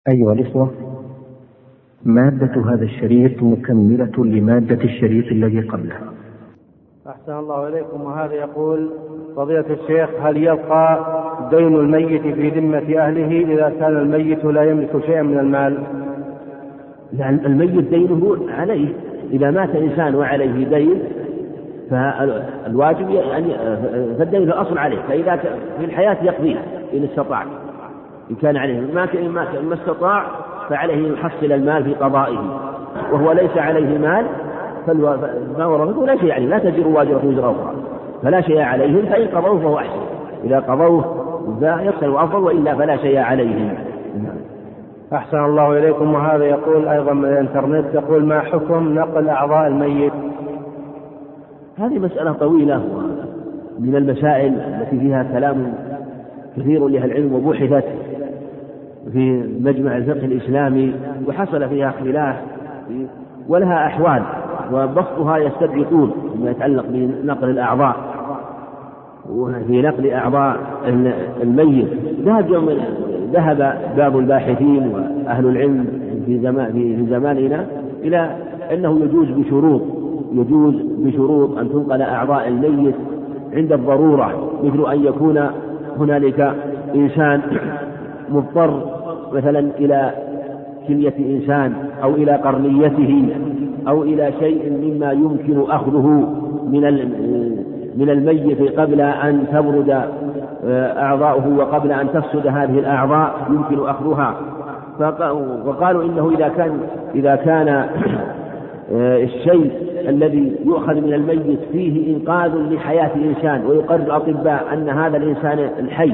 أيها الإخوة، مادة هذا الشريط مكملة لمادة الشريط الذي قبله. أحسن الله إليكم. وهذا يقول: فضيلة الشيخ، هل يبقى دين الميت في ذمة أهله إذا كان الميت لا يملك شيئا من المال؟ لأن الميت دينه عليه، إذا مات إنسان وعليه دين فالواجب يعني فالدين الأصل عليه، فإذا في الحياة يقضيه إن استطاع، إن كان عليه ما استطاع فعليه يحصل المال في قضائه، وهو ليس عليه مال فما ورثته لا شيء عليه، لا تجر واجرة وزر أخرى، فلا شيء عليهم، فإن قضوه فهو أحسن، إذا قضوه يحسن أفضل، وإلا فلا شيء عليهم. أحسن الله إليكم. وهذا يقول أيضا من الإنترنت، يقول: ما حكم نقل أعضاء الميت؟ هذه مسألة طويلة من المسائل التي فيها كلام كثير لأهل العلم، وبحثت في مجمع الفقه الإسلامي وحصل فيها خلاف ولها أحوال، وبسطها يستدعي طول ما يتعلق بنقل الأعضاء. وفي نقل أعضاء الميت ذهب بعض الباحثين وأهل العلم في زماننا إلى أنه يجوز بشروط أن تنقل أعضاء الميت عند الضرورة، مثل أن يكون هنالك إنسان مضطر مثلا إلى كلية إنسان أو إلى قرنيته أو إلى شيء مما يمكن أخذه من الميت قبل أن تبرد أعضاؤه وقبل أن تفسد هذه الأعضاء يمكن أخذها. وقالوا إنه إذا كان الشيء الذي يؤخذ من الميت فيه إنقاذ لحياة إنسان، ويقرر الأطباء أن هذا الإنسان الحي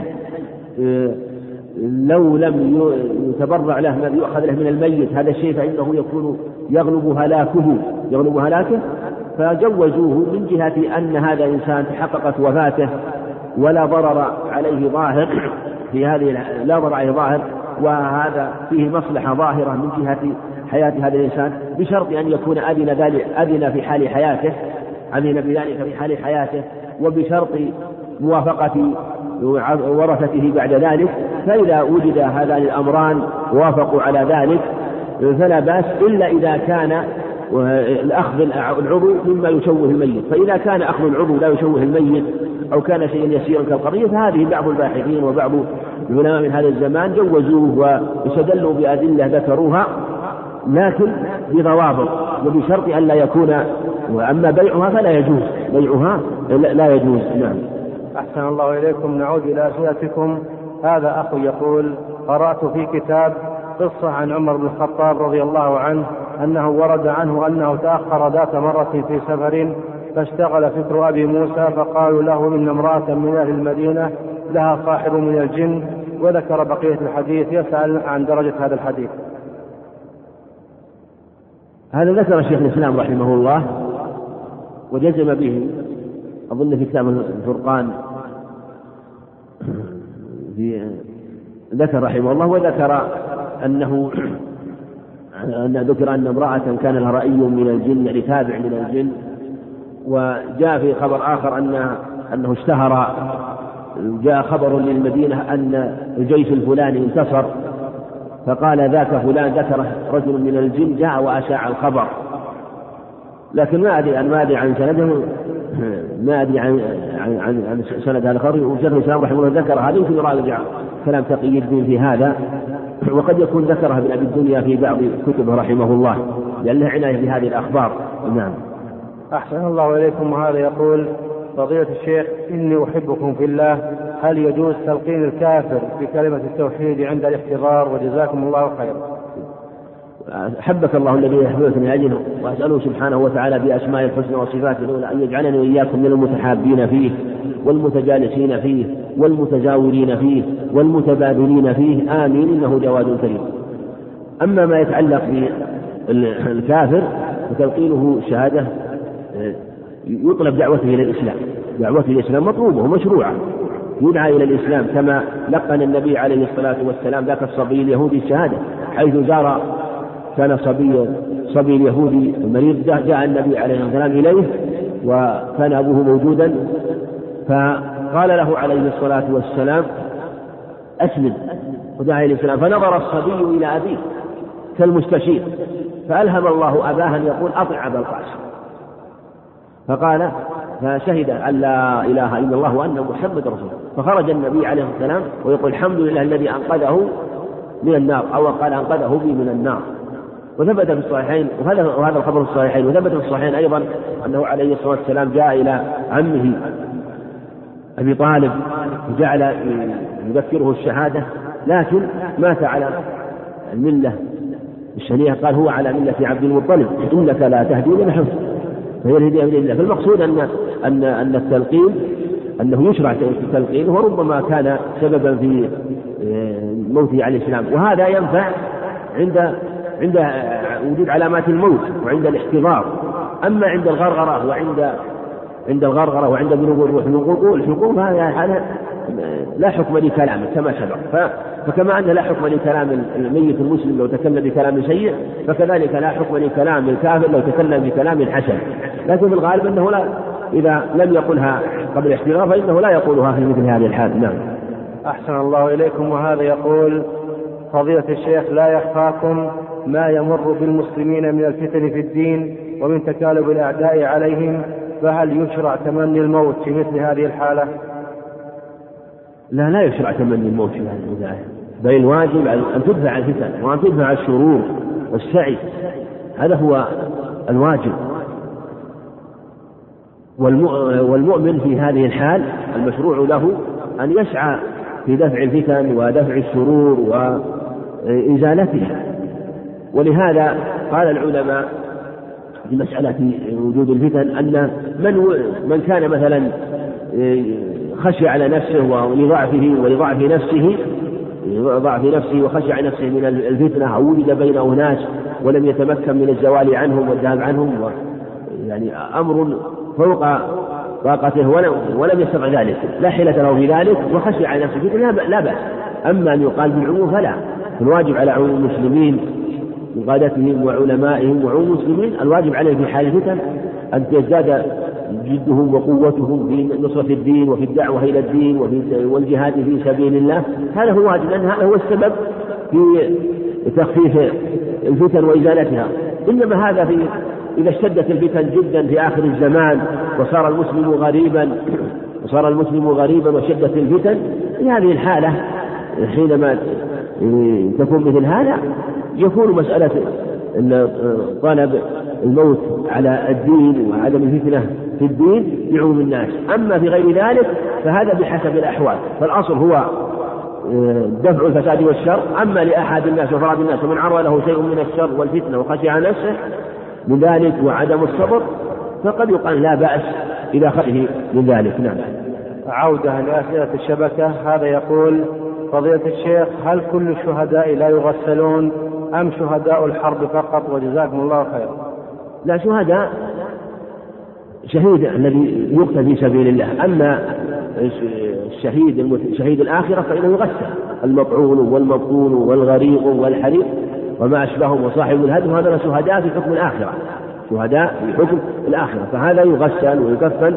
لو لم يتبرع له ما يؤخذ له من الميت هذا الشيء فإنه يكون يغلب هلاكه، فجوزوه من جهة أن هذا الإنسان تحققت وفاته ولا ضرر عليه ظاهر في هذه لا ضرر عليه ظاهر، وهذا فيه مصلحة ظاهرة من جهة حياة هذا الإنسان، بشرط أن يكون أذن في حال حياته، أذن بذلك في حال حياته، وبشرط موافقة ورثته بعد ذلك. فإذا وجد هذان الأمران وافقوا على ذلك فلا بأس، إلا إذا كان الأخذ العضو مما يشوه الميت. فإذا كان أخذ العضو لا يشوه الميت أو كان شيئا يسيرا كالقضية، فهذه بعض الباحثين وبعض العلماء من هذا الزمان جوزوه واستدلوا بأدلة ذكروها، لكن بضوابط وبشرط أن لا يكون، وأما بيعها فلا يجوز، بيعها لا يجوز. نعم. أحسن الله إليكم. نعود إلى أسئلتكم. هذا أخ يقول: قرأت في كتاب قصة عن عمر بن الخطاب رضي الله عنه أنه ورد عنه أنه تأخر ذات مرة في سفر، فاشتغل فكر أبي موسى، فقالوا له إن امرأة من أهل المدينة لها صاحب من الجن، وذكر بقية الحديث. يسأل عن درجة هذا الحديث. هذا ذكر الشيخ الإسلام رحمه الله وجزم به، أظن في كتاب الفرقان ذكر رحمه الله، وذكر ذكر أن امرأة كان لها رأي من الجن، يعني تابع من الجن. وجاء في خبر آخر أنه اشتهر، جاء خبر للمدينة أن الجيش الفلاني انتصر، فقال ذاك فلان ذكره رجل من الجن جاء وأشاع الخبر، لكن ما أدري عن سنده، ما أدري عن سند هذا الخبر. وشيخ الإسلام رحمه الله ذكر هذا، يمكن يراجع كلام تقي الدين في هذا، وقد يكون ذكرها ابن أبي الدنيا في بعض كتبه رحمه الله، لأن له عناية بهذه الأخبار. نعم. أحسن الله إليكم. وهذا يقول: فضيلة الشيخ، إني أحبكم في الله، هل يجوز تلقين الكافر بكلمة التوحيد عند الاحتضار؟ وجزاكم الله خيرا. أحبك الله الذي يحببني أجله، وأسأله سبحانه وتعالى بأسماء الحسنى وصفاته الأولى أن يجعلني وإياكم من المتحابين فيه والمتجالسين فيه والمتزاورين فيه والمتبادلين فيه، آمين، إنه جواد كريم. أما ما يتعلق بالكافر وتلقينه الشهادة، يطلب دعوته إلى الإسلام، دعوته إلى الإسلام مطلوبة ومشروعة، يدعى إلى الإسلام كما لقن النبي عليه الصلاة والسلام ذاك الصبي اليهودي الشهادة، حيث زار كان صبي اليهودي المريض، جاء النبي عليه الصلاة والسلام إليه وكان أبوه موجودا، فقال له عليه الصلاة والسلام: أسلم، ودعا إلى الإسلام، فنظر الصبي إلى أبيه كالمستشير، فألهم الله أباه أن يقول أطع أبا القاسم، فقال فشهد أن لا إله إلا الله وأن محمد رسول الله، فخرج النبي عليه الصلاة والسلام ويقول الحمد لله الذي أنقذه من النار، أو قال أنقذه بي من النار. وثبت في الصحيحين، وهذا الخبر في الصحيحين، وثبت في الصحيحين أيضا أنه عليه الصلاة والسلام جاء إلى عمه أبي طالب وجعل يذكره الشهادة، لكن مات على الملة الشنيعة، قال هو على ملة عبد المطلب إنك لا تهدي من أحببت فهي الهداية بإذن الله. فالمقصود أن التلقين أنه يشرع التلقين، وربما كان سببا في موته عليه السلام، وهذا ينفع عند وجود علامات الموت وعند الاحتضار. أما عند الغرغرة وعند بلوغ الروح من الحكم هذا لا حكم لكلامه كما سبق. فكما أن لا حكم لكلام الميت المسلم لو تكلم بكلام سيء، فكذلك لا حكم لكلام الكافر لو تكلم بكلام حسن. لكن في الغالب أنه إذا لم يقلها قبل الاحتضار فإنه لا يقولها في مثل هذه الحال. نعم. أحسن الله إليكم. وهذا يقول فضيلة الشيخ لا يخفاكم ما يمر بالمسلمين من الفتن في الدين ومن تكالب الأعداء عليهم، فهل يشرع تمني الموت في مثل هذه الحالة؟ لا يشرع تمني الموت في هذه الولاية، بل الواجب أن تدفع الفتن وأن تدفع الشرور والسعي، هذا هو الواجب. والمؤمن في هذه الحال المشروع له أن يسعى في دفع الفتن ودفع الشرور وإزالتها. ولهذا قال العلماء في مسألة وجود الفتن أن من كان مثلا خشي على نفسه ولضعف نفسه وخشي على نفسه من الفتنة، أو وجد بين أناس ولم يتمكن من الزوال عنهم والذهاب عنهم، يعني أمر فوق طاقته ولم يستطع ذلك، لا حيلة له في ذلك وخشي على نفسه فتنة لا بأس. أما أن يقال بالعموم فلا، الواجب على عموم المسلمين وقادتهم وعلمائهم وعموم المسلمين الواجب عليهم في حال الفتن أن تزداد جدهم وقوتهم في نصرة الدين وفي الدعوة إلى الدين والجهاد في سبيل الله. هذا هو الواجب، لأن هذا هو السبب في تخفيف الفتن وإزالتها. إنما هذا إذا اشتدت الفتن جدا في آخر الزمان وصار المسلم غريبا وشدت الفتن، في هذه الحالة حينما تكون مثل هذا يكون مسألة طلب الموت على الدين وعدم الفتنة في الدين لعموم الناس. أما في غير ذلك فهذا بحسب الأحوال، فالأصل هو دفع الفساد والشر. أما لأحد الناس وفراد الناس ومن عرض له شيء من الشر والفتنة وخشي على نفسه من ذلك وعدم الصبر فقد يقال لا بأس إذا خشي من ذلك. نعم. عودة لأسئلة الشبكة. هذا يقول فضيلة الشيخ هل كل الشهداء لا يغسلون أم شهداء الحرب فقط؟ وجزاكم الله خير. لا، شهيد الذي يقتل في سبيل الله. أما شهيد الآخرة فإنه يغسل، المطعون والمبطون والغريق والحريق وما أشبههم وصاحب الهدم، هذا شهداء في حكم الآخرة، فهذا يغسل ويكفن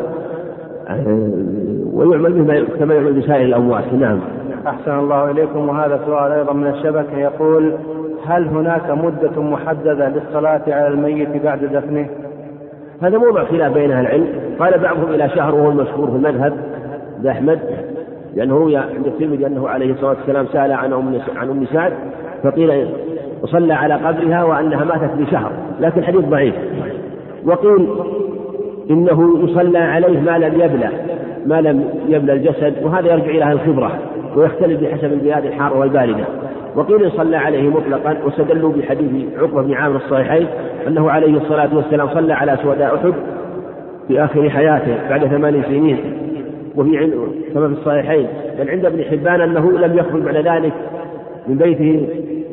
ويعمل به كما يعمل بسائر الأموات. نعم. أحسن الله إليكم. وهذا سؤال أيضا من الشبكة يقول هل هناك مدة محددة للصلاة على الميت بعد دفنه؟ هذا موضع خلاف بين أهل العلم، قال بعضهم إلى شهر وهو المشهور في المذهب لأحمد، لأنه روي عند الترمذي أنه عليه الصلاة والسلام سأل عن أم سعد فقيل وصلى على قبرها وأنها ماتت بشهر، لكن حديث ضعيف. وقيل إنه يصلى عليه ما لم يبلى الجسد، وهذا يرجع إلى الخبرة ويختلف بحسب البلاد الحارة والباردة. وقيل يصلى عليه مطلقا، واستدلوا بحديث عقبة بن عامر الصحيحين أنه عليه الصلاة والسلام صلى على شهداء أحد في آخر حياته بعد 8 سنين، وفي كما في الصحيحين بل عند ابن حبان أنه لم يخرج بعد ذلك من بيته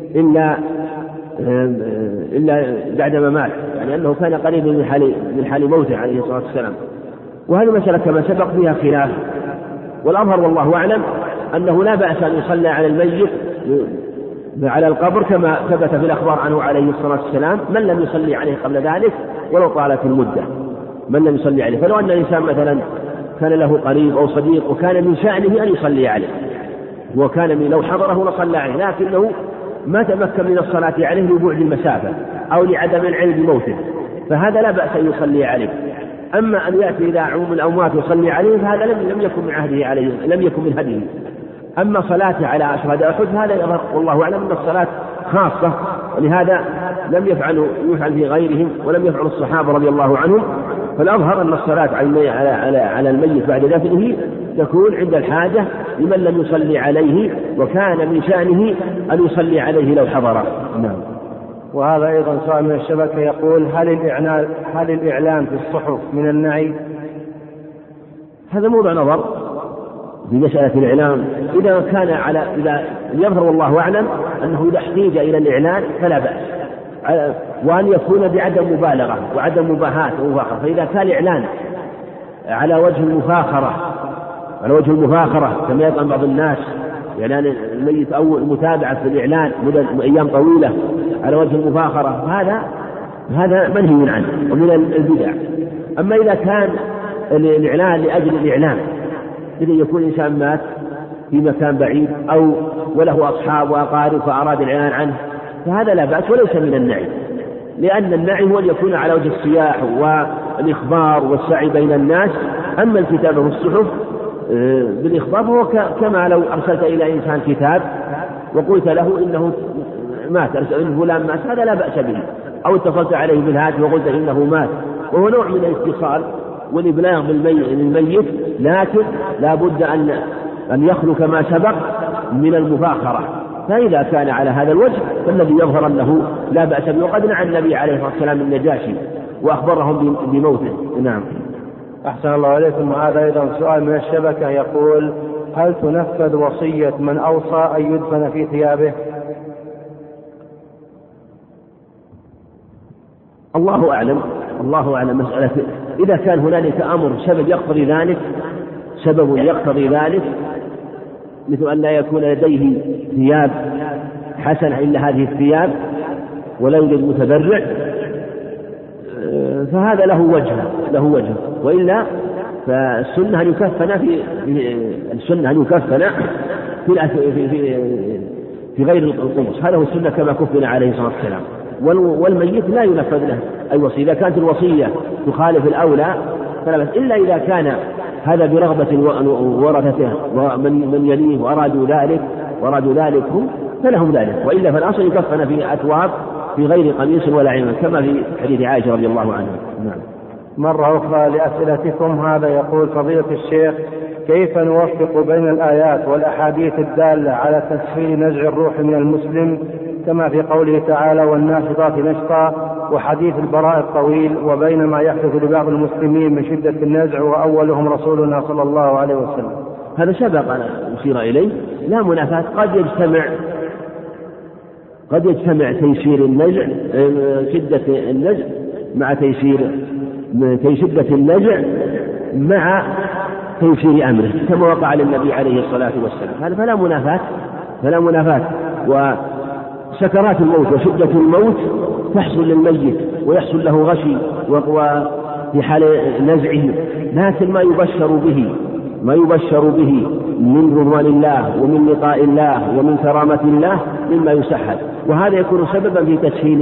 إلا بعدما مات، يعني أنه كان قريبا من حال موته عليه الصلاة والسلام. وهذه مسألة كما سبق فيها خلاف، والأظهر والله أعلم أنه لا بأس أن يصلى على الميت على القبر كما ثبت في الأخبار عنه عليه الصلاة والسلام من لم يصلي عليه قبل ذلك ولو طالت المدة، من لم يصلي عليه. فلو أن الإنسان مثلا كان له قريب أو صديق وكان من شأنه أن يصلي عليه وكان من لو حضره لصلى عليه، لكنه ما تمكن من الصلاة عليه لبعد المسافة أو لعدم العلم بموته، فهذا لا بأس أن يصلي عليه. أما أن يأتي إلى عموم الأموات يصلي عليه فهذا لم يكن من عهده عليه، لم يكن من هديه. أما صلاته على شهداء أحد هذا يظهر والله أعلم أن الصلاة خاصة، ولهذا لم يفعل في غيرهم ولم يفعل الصحابة رضي الله عنهم. فالأظهر أن الصلاة على الميت بعد دفنه تكون عند الحاجة لمن لم يصلي عليه، وكان من شأنه أن يصلي عليه لو حضره. نعم. وهذا أيضا سؤال من الشبكة يقول: هل الإعلام في الصحف من النعي؟ هذا موضع نظر في مسألة الإعلام. إذا يظهر والله أعلم أنه إذا احتاج إلى الإعلان فلا بأس، وأن يكون بعدم مبالغة وعدم مباهاة ومفاخرة. فإذا كان الإعلان على وجه المفاخرة كما يفعل بعض الناس، إعلان الميت أو المتابعة في الإعلان مدة أيام طويلة على وجه المفاخرة، هذا منهي عنه ومن البدع. أما إذا كان الإعلان لأجل الإعلان، إذا يكون إنسان مات في مكان بعيد أو وله أصحاب وأقارب فأراد الإعلان عنه، فهذا لا بأس وليس من النعي، لأن النعي هو أن يكون على وجه السياح والإخبار والسعي بين الناس. أما الكتابة في الصحف بالإخبار هو كما لو أرسلت إلى إنسان كتاب وقلت له إنه مات، إن فلان مات، هذا لا بأس به. أو اتصلت عليه بالهاتف وقلت إنه مات، وهو نوع من الاتصال والإبلاغ للميت، لكن لا بد أن يخلو كما سبق من المفاخرة. فإذا كان على هذا الوجه فالذي يظهر أنه لا بأس به. وقد نعى النبي عليه الصلاة والسلام النجاشي وأخبرهم بموته. نعم. أحسن الله عليكم. هذا أيضا سؤال من الشبكة يقول: هل تنفذ وصية من أوصى أن يدفن في ثيابه؟ الله أعلم مسألة. إذا كان هنالك أمر سبب يقتضي ذلك مثل أن لا يكون لديه ثياب حسنة إلا هذه الثياب ولا يوجد متبرع، فهذا له وجه. وإلا فالسنة أن يكفن في غير القمص، هذا هو السنة كما كفن عليه الصلاة والسلام. والميت لا ينفذ له أي وصية. إذا كانت الوصية تخالف الأولى فلا بأس، إلا إذا كان هذا برغبة ورثته ومن يليه وأرادوا ذلك هم فلهم ذلك، وإلا فالأصل يكفن في أثواب في غير قميص ولا عمامة كما في حديث عائشة رضي الله عنها. نعم. مرة أخرى لأسئلتكم. هذا يقول: فضيلة الشيخ، كيف نوفق بين الآيات والأحاديث الدالة على تسهيل نزع الروح من المسلم كما في قوله تعالى: والناشطات نشطا، وحديث البراء الطويل، وبين ما يحدث لبعض المسلمين من شدة النزع وأولهم رسولنا صلى الله عليه وسلم؟ هذا سبق أن أشير إليه، لا منافاة. قد يجتمع تيسير النزع، شدة النزع مع شدة النزع مع تيسير أمره كما وقع للنبي عليه الصلاة والسلام. هذا فلا منافاة. وسكرات الموت وشدة الموت تحصل للميت ويحصل له غشي في حال نزعه، لكن ما يبشر به من رضوان الله ومن لقاء الله ومن كرامة الله مما يسهل، وهذا يكون سببا في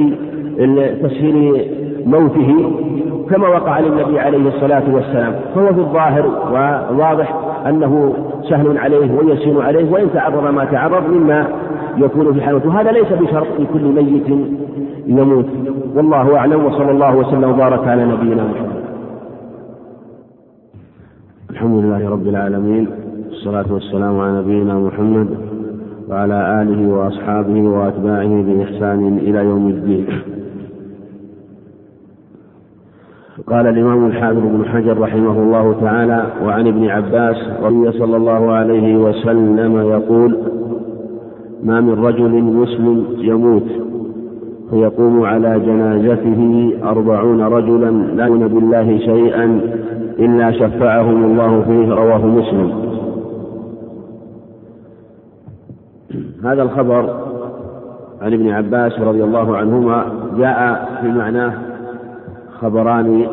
تسهيل موته كما وقع للنبي عليه الصلاة والسلام. فهو في الظاهر وواضح أنه سهل عليه ويسير عليه، وإن تعرض ما تعرض مما يكون في حالته. وهذا ليس بشرط لكل ميت يموت. والله أعلم، وصلى الله وسلم وبارك على نبينا محمد. الحمد لله رب العالمين، والصلاة والسلام على نبينا محمد وعلى آله وأصحابه وأتباعه بإحسان إلى يوم الدين. قال الإمام الحافظ بن حجر رحمه الله تعالى: وعن ابن عباس رضي صلى الله عليه وسلم يقول: ما من رجل مسلم يموت فيقوم على جنازته 40 رجلا لا يؤمنون بالله شيئا إلا شفعهم الله فيه. رواه مسلم. هذا الخبر عن ابن عباس رضي الله عنهما جاء في معناه خبران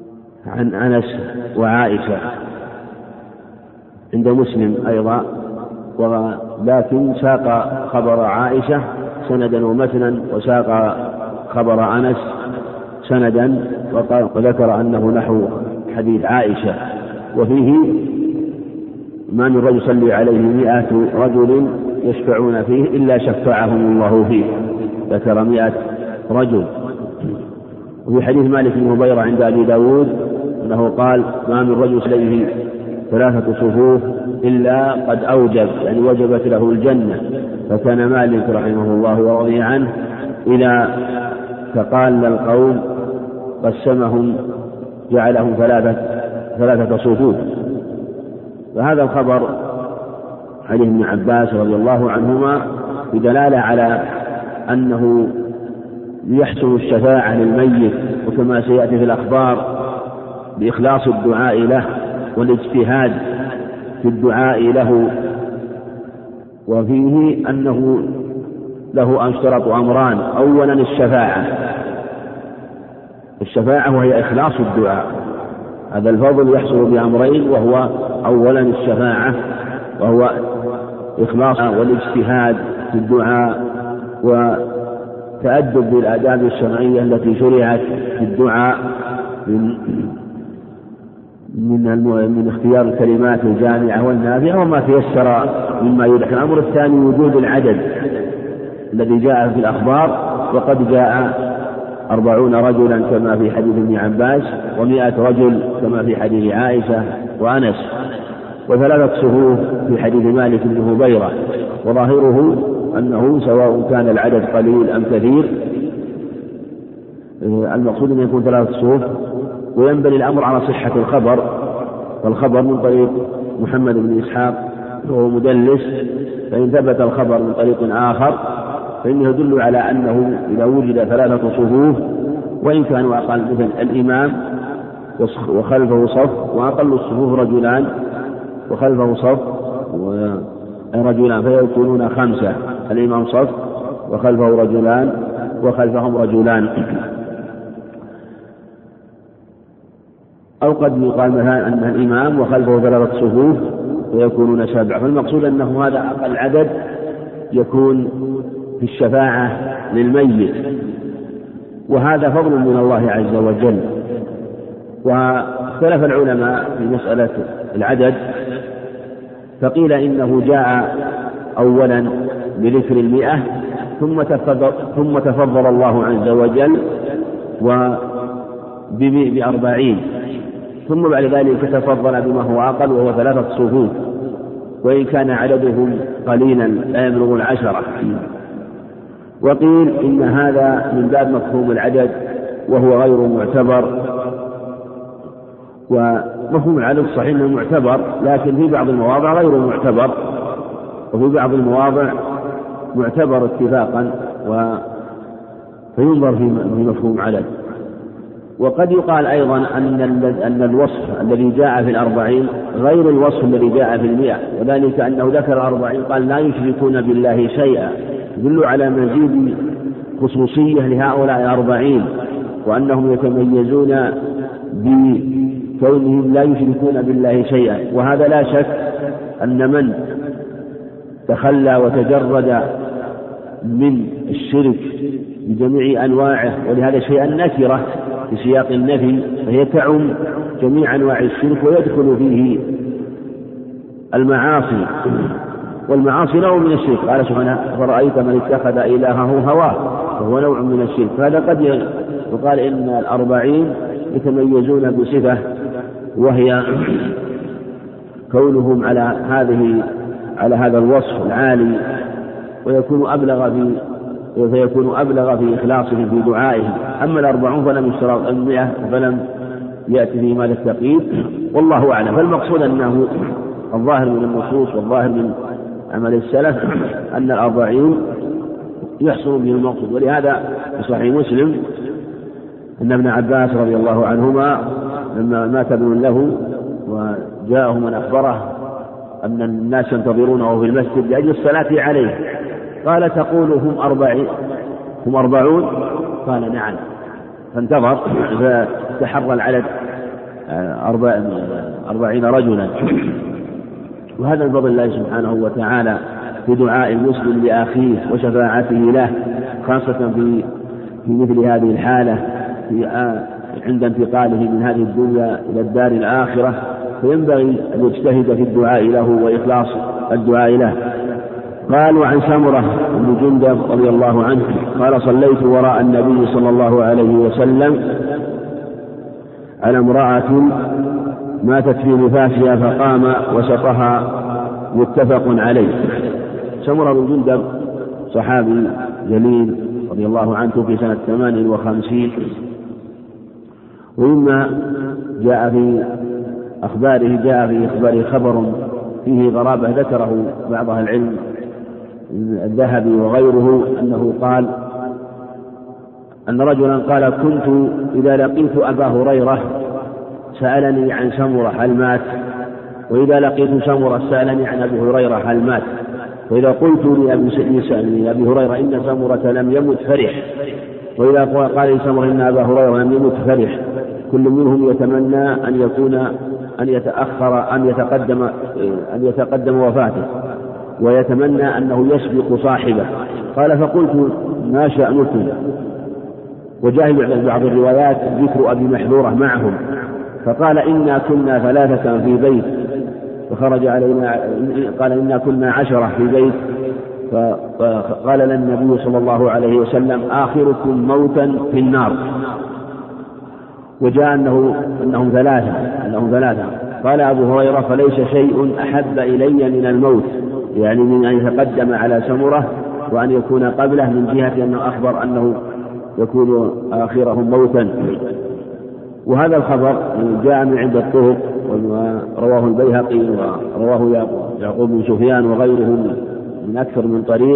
عن أنس وعائشة عند مسلم أيضا ولكن ساق خبر عائشة سندا ومتنا، وساق خبر أنس سندا، وذكر أنه نحو حديث عائشة. وفيه: ما من رجل يصلي عليه 100 رجل يشفعون فيه إلا شفعهم الله فيه، ذكر 100 رجل. وفي حديث مالك بن هبيرة عند أبي داود أنه قال: ما من رجل عليه 3 صفوف إلا قد أوجب، يعني وجبت له الجنة. فكان مالك رحمه الله ورضي عنه إذا تقال القوم قسمهم جعلهم 3 صفوف. فهذا الخبر حديث ابن عباس رضي الله عنهما بدلالة على أنه يحسن الشفاعة للميت، وكما سيأتي في الأخبار بإخلاص الدعاء له والاجتهاد في الدعاء له. وفيه أنه له أشترط أمران: أولا الشفاعة وهي إخلاص الدعاء، هذا الفضل يحصل بأمرين، وهو أولا الشفاعة وهو إخلاص والاجتهاد في الدعاء وتأدب بالآداب الشرعية التي شرعت في الدعاء من اختيار الكلمات الجامعة والنافعة وما تيسر مما يدعى. الأمر الثاني وجود العدد الذي جاء في الأخبار، وقد جاء 40 رجلا كما في حديث ابن عباس، و100 رجل كما في حديث عائشة وأنس، و3 صفوف في حديث مالك بن هبيرة. وظاهره أنه سواء كان العدد قليل أم كثير، المقصود أن يكون 3 صفوف. وينبني الأمر على صحة الخبر، والخبر من طريق محمد بن إسحاق وهو مدلس، فإن ثبت الخبر من طريق آخر فإنه يدل على أنه إذا وجد 3 صفوف وإن كانوا أقل، مثل الإمام وخلفه صف، وأقل الصفوف رجلان وخلفه صف ورجلان، فيكونون 5، الإمام صف وخلفه رجلان وخلفهم رجلان. أو قد يقال مثلا أن الإمام وخلفه 3 صفوف ويكونون 7. فالمقصود أنه هذا أقل عدد يكون في الشفاعة للميت، وهذا فضل من الله عز وجل. واختلف العلماء في مسألة العدد، فقيل إنه جاء أولا بذكر 100 ثم تفضل الله عز وجل ب40، ثم بعد ذلك تفضل بما هو أقل وهو 3 صفوف، وإن كان عددهم قليلا لا يبلغ 10. وقيل إن هذا من باب مفهوم العدد وهو غير معتبر، ومفهوم العدد صحيح انه معتبر، لكن في بعض المواضع غير معتبر، وفي بعض المواضع معتبر اتفاقا فينظر في مفهوم عدد. وقد يقال أيضا أن الوصف الذي جاء في 40 غير الوصف الذي جاء في 100، وذلك أنه ذكر 40 قال لا يشركون بالله شيئا، يدل على مزيد خصوصية لهؤلاء 40، وأنهم يتميزون بكونهم لا يشركون بالله شيئا. وهذا لا شك أن من تخلى وتجرد من الشرك بجميع أنواعه، ولهذا شيئا نكرة في سياق النفي، فهي تعم جميع أنواع الشرك ويدخل فيه المعاصي، والمعاصي نوع من الشرك. قال سبحانه: فرأيت من اتخذ إلهه هواه، وهو نوع من الشرك. فهذا قد يقال إن 40 يتميزون بصفة، وهي كونهم على هذا الوصف العالي، فيكون أبلغ في إخلاصهم في دعائهم. أما 40 فلم يشترط 100 فلم يأتي في مال التقييد، والله أعلم. فالمقصود أنه الظاهر من النصوص والظاهر من عمل السلف أن 40 يحصل به المقصود. ولهذا في صحيح مسلم أن ابن عباس رضي الله عنهما لما مات ابن له وجاءه من أخبره أن الناس ينتظرونه في المسجد لأجل الصلاة عليه، قال: تقول هم 40؟ قال: نعم. فانتظر فتحرى العدد 40 رجلا، وهذا الفضل الله سبحانه وتعالى في دعاء المسلم لأخيه وشفاعته له، خاصة في مثل هذه الحالة عند انتقاله من هذه الدنيا إلى الدار الآخرة، فينبغي أن يجتهد في الدعاء له وإخلاص الدعاء له. قال: وعن سمرة بن جندب رضي الله عنه قال: صليت وراء النبي صلى الله عليه وسلم على امرأة ماتت في نفاسها فقام وسطها، متفق عليه. سمرة بن جندب صحابي جليل رضي الله عنه في سنة 58، ومما جاء في أخباره خبر فيه غرابة ذكره بعض أهل العلم الذهبي وغيره، أنه قال أن رجلا قال: كنت إذا لقيت أبا هريرة سألني عن سمرة هل مات، وإذا لقيت سمرة سألني عن أبي هريرة هل مات، وإذا قلت لأبي هريرة إن سمرة لم يمت فرح، وإذا قال لي سمرة إن أبا هريرة لم يمت فرح. كل منهم يتمنى أن يتقدم وفاته، ويتمنى أنه يسبق صاحبه. قال: فقلت: ما شأنكم؟ وجاء بعض الروايات ذكر أبي محذورة معهم، فقال: إنا كنا 3 في بيت فخرج علينا، قال: إنا كنا 10 في بيت، فقال لنا النبي صلى الله عليه وسلم: آخركم موتا في النار. وجاء أنهم ثلاثة. قال أبو هريرة: فليس شيء أحب إلي من الموت، يعني من أن يتقدم على سمرة وأن يكون قبله، من جهة أنه أخبر أنه يكون آخرهم موتا. وهذا الخبر جاء من عدة طرق، ورواه البيهقي ورواه يعقوب بن سفيان وغيرهم من أكثر من طريق،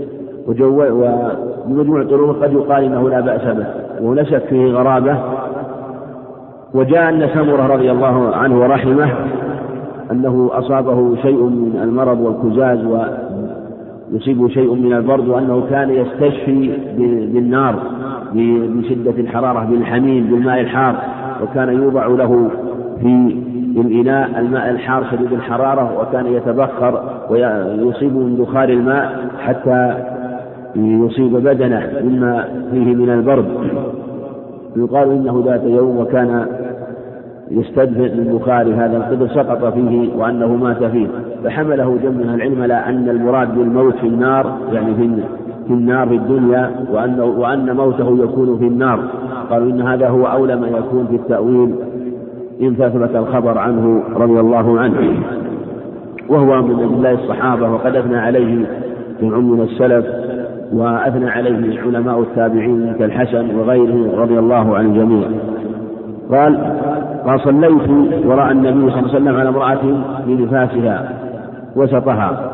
وبمجموع الطرق قد يقال إنه لا بأس به ولا شك فيه غرابة. وجاء أن سمرة رضي الله عنه ورحمه أنه أصابه شيء من المرض والكزاز ويصيبه شيء من البرد، وأنه كان يستشفي بالنار بشدة الحرارة، بالحميم، بالماء الحار، وكان يوضع له في الإناء الماء الحار شديد الحرارة، وكان يتبخر ويصيب من دخان الماء حتى يصيب بدنه مما فيه من البرد. يقال إنه ذات يوم وكان يستدفئ من بخار هذا القدر سقط فيه وأنه مات فيه، فحمله جمع من العلم على أن المراد بالموت في النار، يعني في النار في الدنيا، وأن موته يكون في النار. قالوا إن هذا هو أولى ما يكون في التأويل إن ثبت الخبر عنه رضي الله عنه، وهو من الله الصحابة، وقد أثنى عليه جمع من السلف، وأثنى عليه علماء التابعين كالحسن وغيره رضي الله عن الجميع. قال: صليت وراء النبي صلى الله عليه وسلم على امرأة في نفاسها وسطها.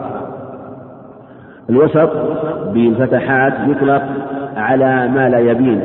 الوسط بالفتحات يطلق على ما لا يبين،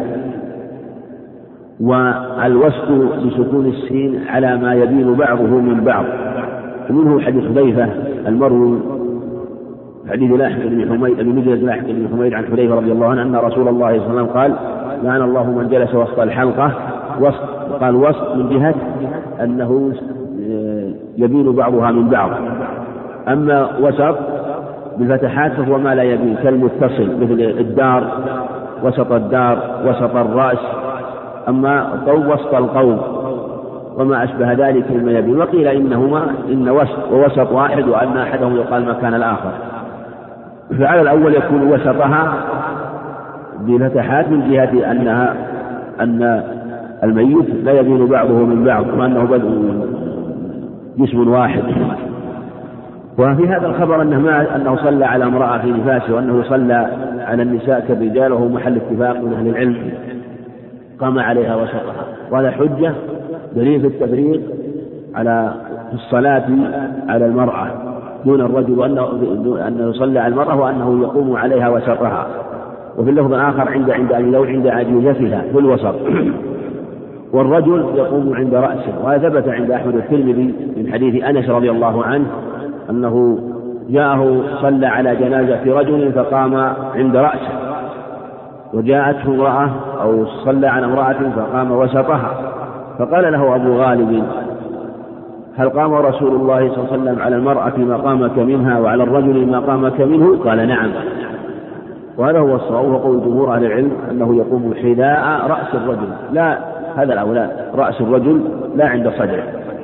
والوسط بسكون السين على ما يبين بعضه من بعض. ومنه حديث حذيفة المروي حديث لاحق بن حميد أبي مجلس لاحق بن حميد عن حذيفة رضي الله عنه أن رسول الله صلى الله عليه وسلم قال: لعن الله من جلس وسط الحلقة. قال وسط من جهة أنه يبين بعضها من بعض، أما وسط بالفتحات فهو ما لا يبين كالمتصل، مثل الدار، وسط الدار، وسط الرأس. أما القوم وسط القوم وما أشبه ذلك مما يبين. وقيل إن وسط ووسط واحد، وأن أحدهم يقال مكان الآخر. فعلى الأول يكون وسطها بفتحات من جهة أن الميت لا يبين بعضه من بعض، وأنه جسم واحد. وفي هذا الخبر أنه صلى على امرأة في نفاسه، وأنه صلى على النساء كالرجال، وهو محل اتفاق من أهل العلم، قام عليها وسطها. وهذا حجة دليل في التفريق على الصلاة على المرأة دون الرجل، وأنه يصلى على المرأة وأنه يقوم عليها وسطها. وفي اللفظ الآخر عند عجوزتها في الوسط، والرجل يقوم عند رأسه. وهذا ثبت عند أحمد الترمذي من حديث أنس رضي الله عنه أنه جاءه صلى على جنازة في رجل فقام عند رأسه، وجاءته امرأة أو صلى على امرأة فقام وسطها، فقال له أبو غالب هل قام رسول الله صلى الله عليه وسلم على المرأة مقامك منها وعلى الرجل مقامك منه؟ قال نعم. وهذا هو الصواب، وقول جمهور أهل العلم أنه يقوم حذاء رأس الرجل، لا هذا الأولى رأس الرجل لا عند صدره،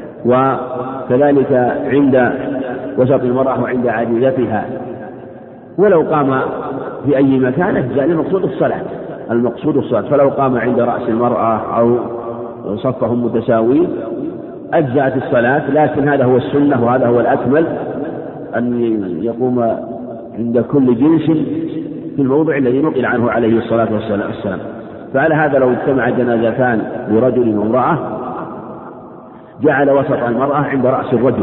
وكذلك عند وسط المرأة وعند عاجزتها، ولو قام في أي مكان أجزاء. المقصود الصلاة، فلو قام عند رأس المرأة أو صفهم متساوين أجزأت الصلاة، لكن هذا هو السنة وهذا هو الأكمل أن يقوم عند كل جنس في الموضع الذي نقل عنه عليه الصلاة والسلام. فعلى هذا لو اجتمع جنازتان لرجل وامرأة جعل وسط المرأة عند رأس الرجل،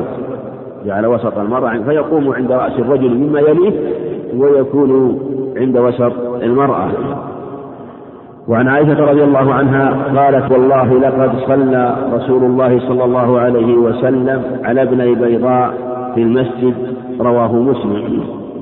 فيقوم عند رأس الرجل مما يليه ويكون عند وسط المرأة. وعن عائشة رضي الله عنها قالت: والله لقد صلى رسول الله صلى الله عليه وسلم على ابني بيضاء في المسجد، رواه مسلم.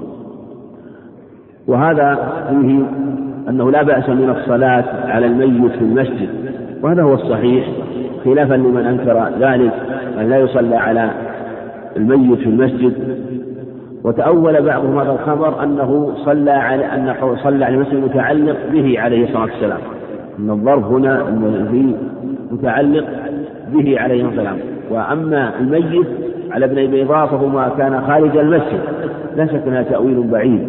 وهذا فيه أنه لا بأس من الصلاة على الميت في المسجد، وهذا هو الصحيح، خلافا لمن أنكر ذلك أن لا يصلى على الميت في المسجد. وتأول بعضهم هذا الخبر أنه صلى على المسجد متعلق به عليه الصلاة والسلام، أن الظرف هنا متعلق به عليه الصلاة والسلام. وأما الميت على ابن بيضاء فهو ما كان خارج المسجد، لا شك أنها تأويل بعيد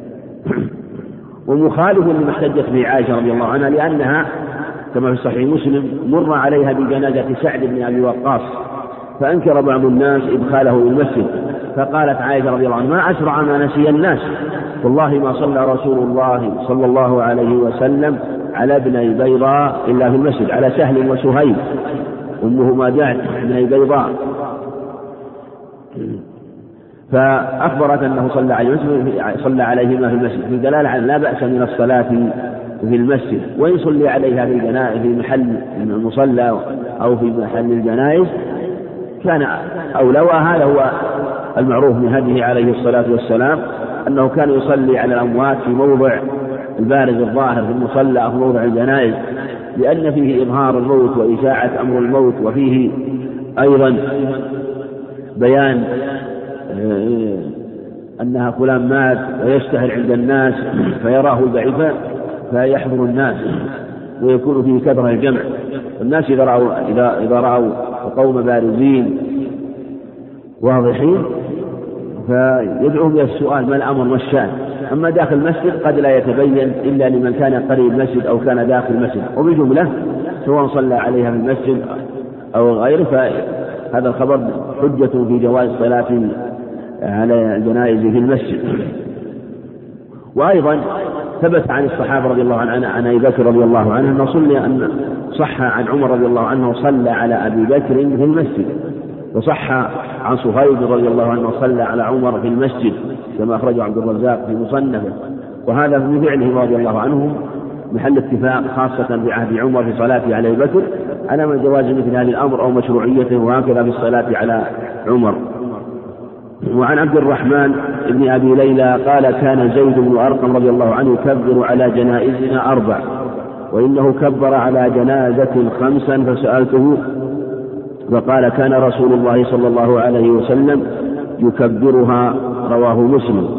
ومخالف لما احتجت به عائشة رضي الله عنها، لأنها كما في صحيح مسلم مر عليها بجنازة سعد بن أبي وقاص فأنكر بعض الناس إدخاله إلى المسجد، فقالت عائشة رضي الله عنها: ما أسرع ما نسي الناس، والله ما صلى رسول الله صلى الله عليه وسلم على ابني بيضاء إلا في المسجد، على سهل وسهيل أمهما جعد ابني بيضاء، فأخبرت أنه صلى عليهما في المسجد، في دلالة على لا بأس من الصلاة في المسجد، وإن صلي عليها في الجنائز في محل المصلى أو في محل الجنائز كان أولى. وهذا هو المعروف من هديه عليه الصلاة والسلام، أنه كان يصلي على الأموات في موضع البارز الظاهر في المصلى أو في موضع الجنائز، لأن فيه إظهار الموت وإشاعة أمر الموت، وفيه أيضا بيان أنها فلان مات ويشتهر عند الناس فيراه البعيد فيحضر الناس، ويكون فيه كثرة الجمع. الناس إذا رأوا قوم بارزين واضحين فيدعوهم إلى السؤال: ما الأمر ما الشأن؟ أما داخل المسجد قد لا يتبين إلا لمن كان قريب المسجد أو كان داخل المسجد، وبالجملة سواء صلى عليها في المسجد أو غيره، فهذا الخبر حجة في جواز الصلاة على الجنائز في المسجد. وأيضا ثبت عن الصحابة رضي الله عنه عن أبي بكر رضي الله عنه أن صح عن عمر رضي الله عنه صلى على أبي بكر في المسجد، وصح عن صهيب رضي الله عنه صلى على عمر في المسجد كما أخرجه عبد الرزاق في مصنفه. وهذا من فعله رضي الله عنهم محل اتفاق، خاصة في عهد عمر في صلاته على أبي بكر على من جواز مثل هذا الأمر أو مشروعيته، وهكذا في الصلاة على عمر. وعن عبد الرحمن بن أبي ليلى قال: كان زيد بن أرقم رضي الله عنه يكبر على جنائزنا 4، وإنه كبر على جنازة 5 فسألته فقال: كان رسول الله صلى الله عليه وسلم يكبرها، رواه مسلم.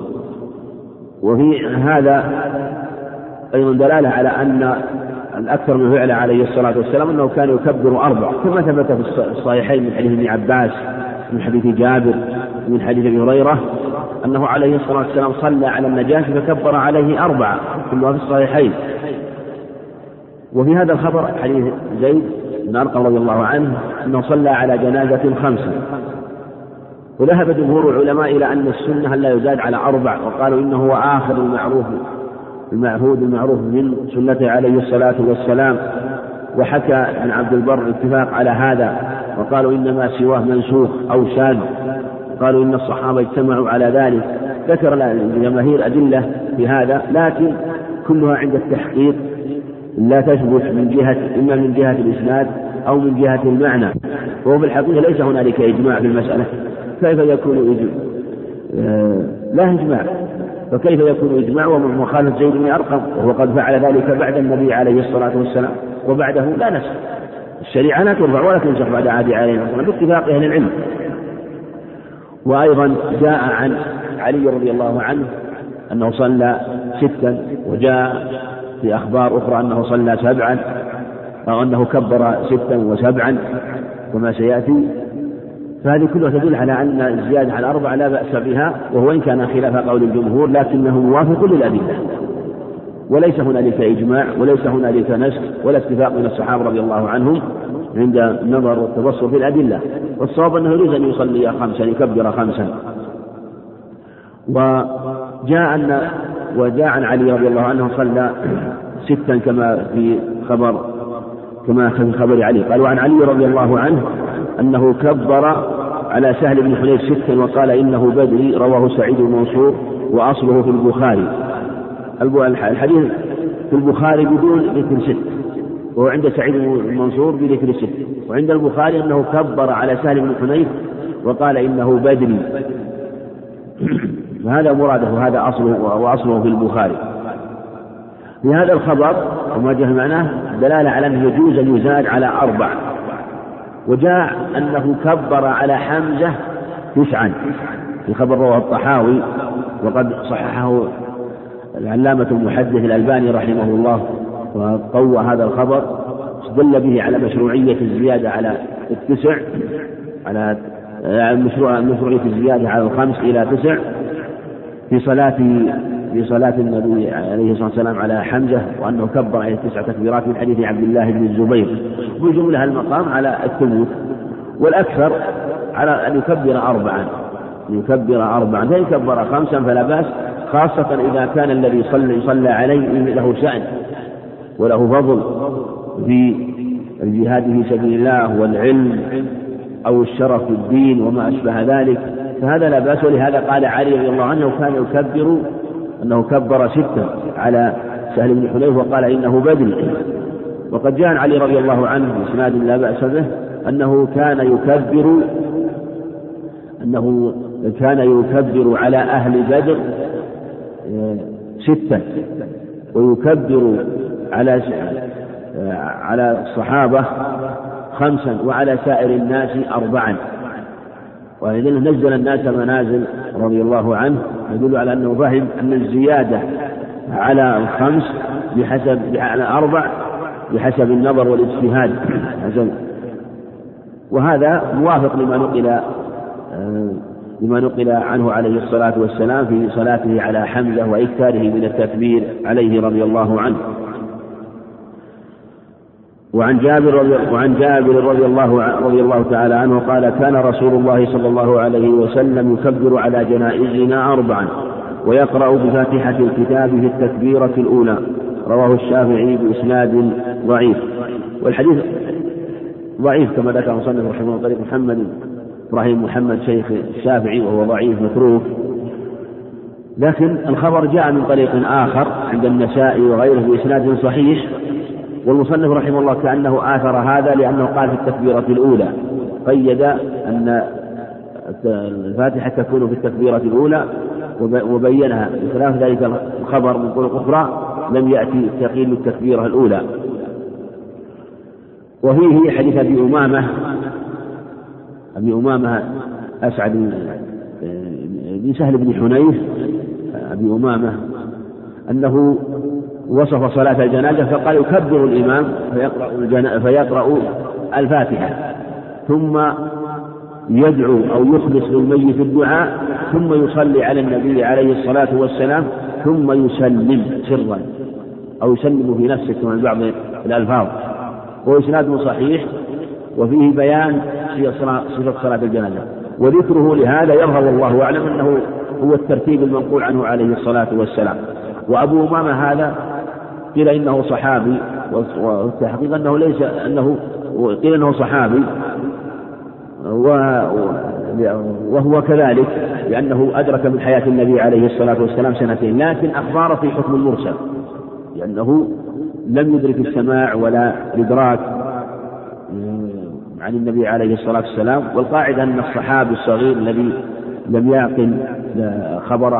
وفي هذا أيضا دلالة على أن الأكثر من فعله عليه الصلاة والسلام أنه كان يكبر 4، كما ثبت في الصحيحين من حديث ابن عباس، من حديث جابر، من حديث ابي هريرة أنه عليه الصلاة والسلام صلى على النجاشي فكبر عليه 4 كلها في الصحيحين. وفي هذا الخبر حديث زيد بن أرقم رضي الله عنه أنه صلى على جنازة 5. وذهب جمهور العلماء إلى أن السنة لا يزاد على 4، وقالوا إنه هو آخر المعروف من سنته عليه الصلاة والسلام. وحكى عن عبد البر الاتفاق على هذا، وقالوا إنما سواه منسوخ أو شاذ، قالوا إن الصحابة اجتمعوا على ذلك. ذكر الجماهير أدلة في هذا، لكن كلها عند التحقيق لا تثبت إما من جهة الإسناد أو من جهة المعنى، وهو في الحقيقة ليس هنالك إجماع في المسألة. كيف يكون لا إجماع، فكيف يكون إجماع ومن مخالف زيد بن أرقم وهو قد فعل ذلك بعد النبي عليه الصلاة والسلام، وبعده لا نسخ، الشريعة لا ترفع ولا تنسخ بعد عهد عليه باتفاق أهل العلم. وأيضا جاء عن علي رضي الله عنه أنه صلى 6، وجاء في أخبار أخرى أنه صلى 7 أو أنه كبر 6 و7 كما سيأتي. فهذه كلها تدل على أن الزيادة على 4 لا بأس بها، وهو إن كان خلاف قول الجمهور لكنه موافق للأدلة، وليس هنالك إجماع وليس هنالك نسخ ولا اتفاق من الصحابة رضي الله عنهم عند النظر والتبصر في الأدلة. والصواب أنه يريد أن يصلي 5 يكبر 5. وجاء عن علي رضي الله عنه صلى 6 كما في خبر علي. قال وعن علي رضي الله عنه أنه كبر على سهل بن حنيف 6 وقال إنه بدري، رواه سعيد المنصور وأصله في البخاري. الحديث في البخاري بدون ذكر 6، وعند سعيد المنصور بذكر 6، وعند البخاري أنه كبر على سهل بن حنيف وقال إنه بدري. فهذا مراده، هذا أصله في البخاري. في هذا الخبر وما جاء معناه دلالة على أنه يجوز أن يزاد على 4. وجاء أنه كبر على حمزة 9 في خبر رواه الطحاوي، وقد صححه العلامة المحدث الألباني رحمه الله وقوى هذا الخبر، استدل به على مشروعية الزيادة على 9، على مشروعية الزيادة على 5 إلى 9 في صلاة النبي عليه الصلاة والسلام على حمزة، وأنه كبر عليه 9 تكبيرات من حديث عبد الله بن الزبير. بجملة المقام على الثبوت، والأكثر على أن يكبر 4، فإن كبر 5 فلا بأس، خاصة إذا كان الذي يصلى عليه له شأن وله فضل في الجهاد في سبيل الله والعلم أو الشرف في الدين وما أشبه ذلك، فهذا لا بأس. ولهذا قال علي رضي الله عنه كان يكبر أنه كبر 6 على سهل بن حنيف وقال إنه بدري. وقد جاء علي رضي الله عنه بإسناد لا بأس به أنه كان يكبر على أهل بدر 6، ويكبر على الصحابة 5، وعلى سائر الناس 4. وإذا نزل الناس منازل رضي الله عنه يدل على أنه فهم أن الزيادة على 5 على 4 بحسب النظر والاجتهاد، وهذا موافق لما نقل عنه عليه الصلاة والسلام في صلاته على حمزة وإكثاره من التكبير عليه رضي الله عنه. وعن جابر رضي الله تعالى عنه قال كان رسول الله صلى الله عليه وسلم يكبر على جنائزنا 4 ويقرأ بفاتحة الكتاب في التكبيرة الأولى، رواه الشافعي بإسناد ضعيف. والحديث ضعيف كما ذكر مصنف رحمه الله طريق إبراهيم محمد شيخ الشافعي وهو ضعيف متروك، لكن الخبر جاء من طريق آخر عند النسائي وغيره بإسناد صحيح. والمصنف رحمه الله كأنه آثر هذا لأنه قال في التكبيرة الأولى، قيد أن الفاتحة تكون في التكبيرة الأولى وبينها، بخلاف ذلك الخبر من طرق أخرى لم يأتي تقييد التكبيرة الأولى. وفيه حديث أبي أمامة أسعد بن سهل بن حنيف أبي أمامة أنه وصف صلاة الجنازة فقال يكبر الإمام فيقرأ الفاتحة ثم يدعو أو يخلص للميت الدعاء ثم يصلي على النبي عليه الصلاة والسلام ثم يسلم سرا أو يسلم في نفسه من بعض الألفاظ. وإسناده صحيح وفيه بيان صفة صلاة الجنازة، وذكره لهذا يظهر والله أعلم أنه هو الترتيب المنقول عنه عليه الصلاة والسلام. وأبو أمامة هذا قيل إنه صحابي، والتحقيق أنه ليس أنه قيل إنه صحابي وهو كذلك لأنه أدرك من حياة النبي عليه الصلاة والسلام 2، لكن أخبار في حكم المرسل لأنه لم يدرك السماع ولا الإدراك عن النبي عليه الصلاة والسلام. والقاعدة أن الصحابي الصغير الذي لم يعقل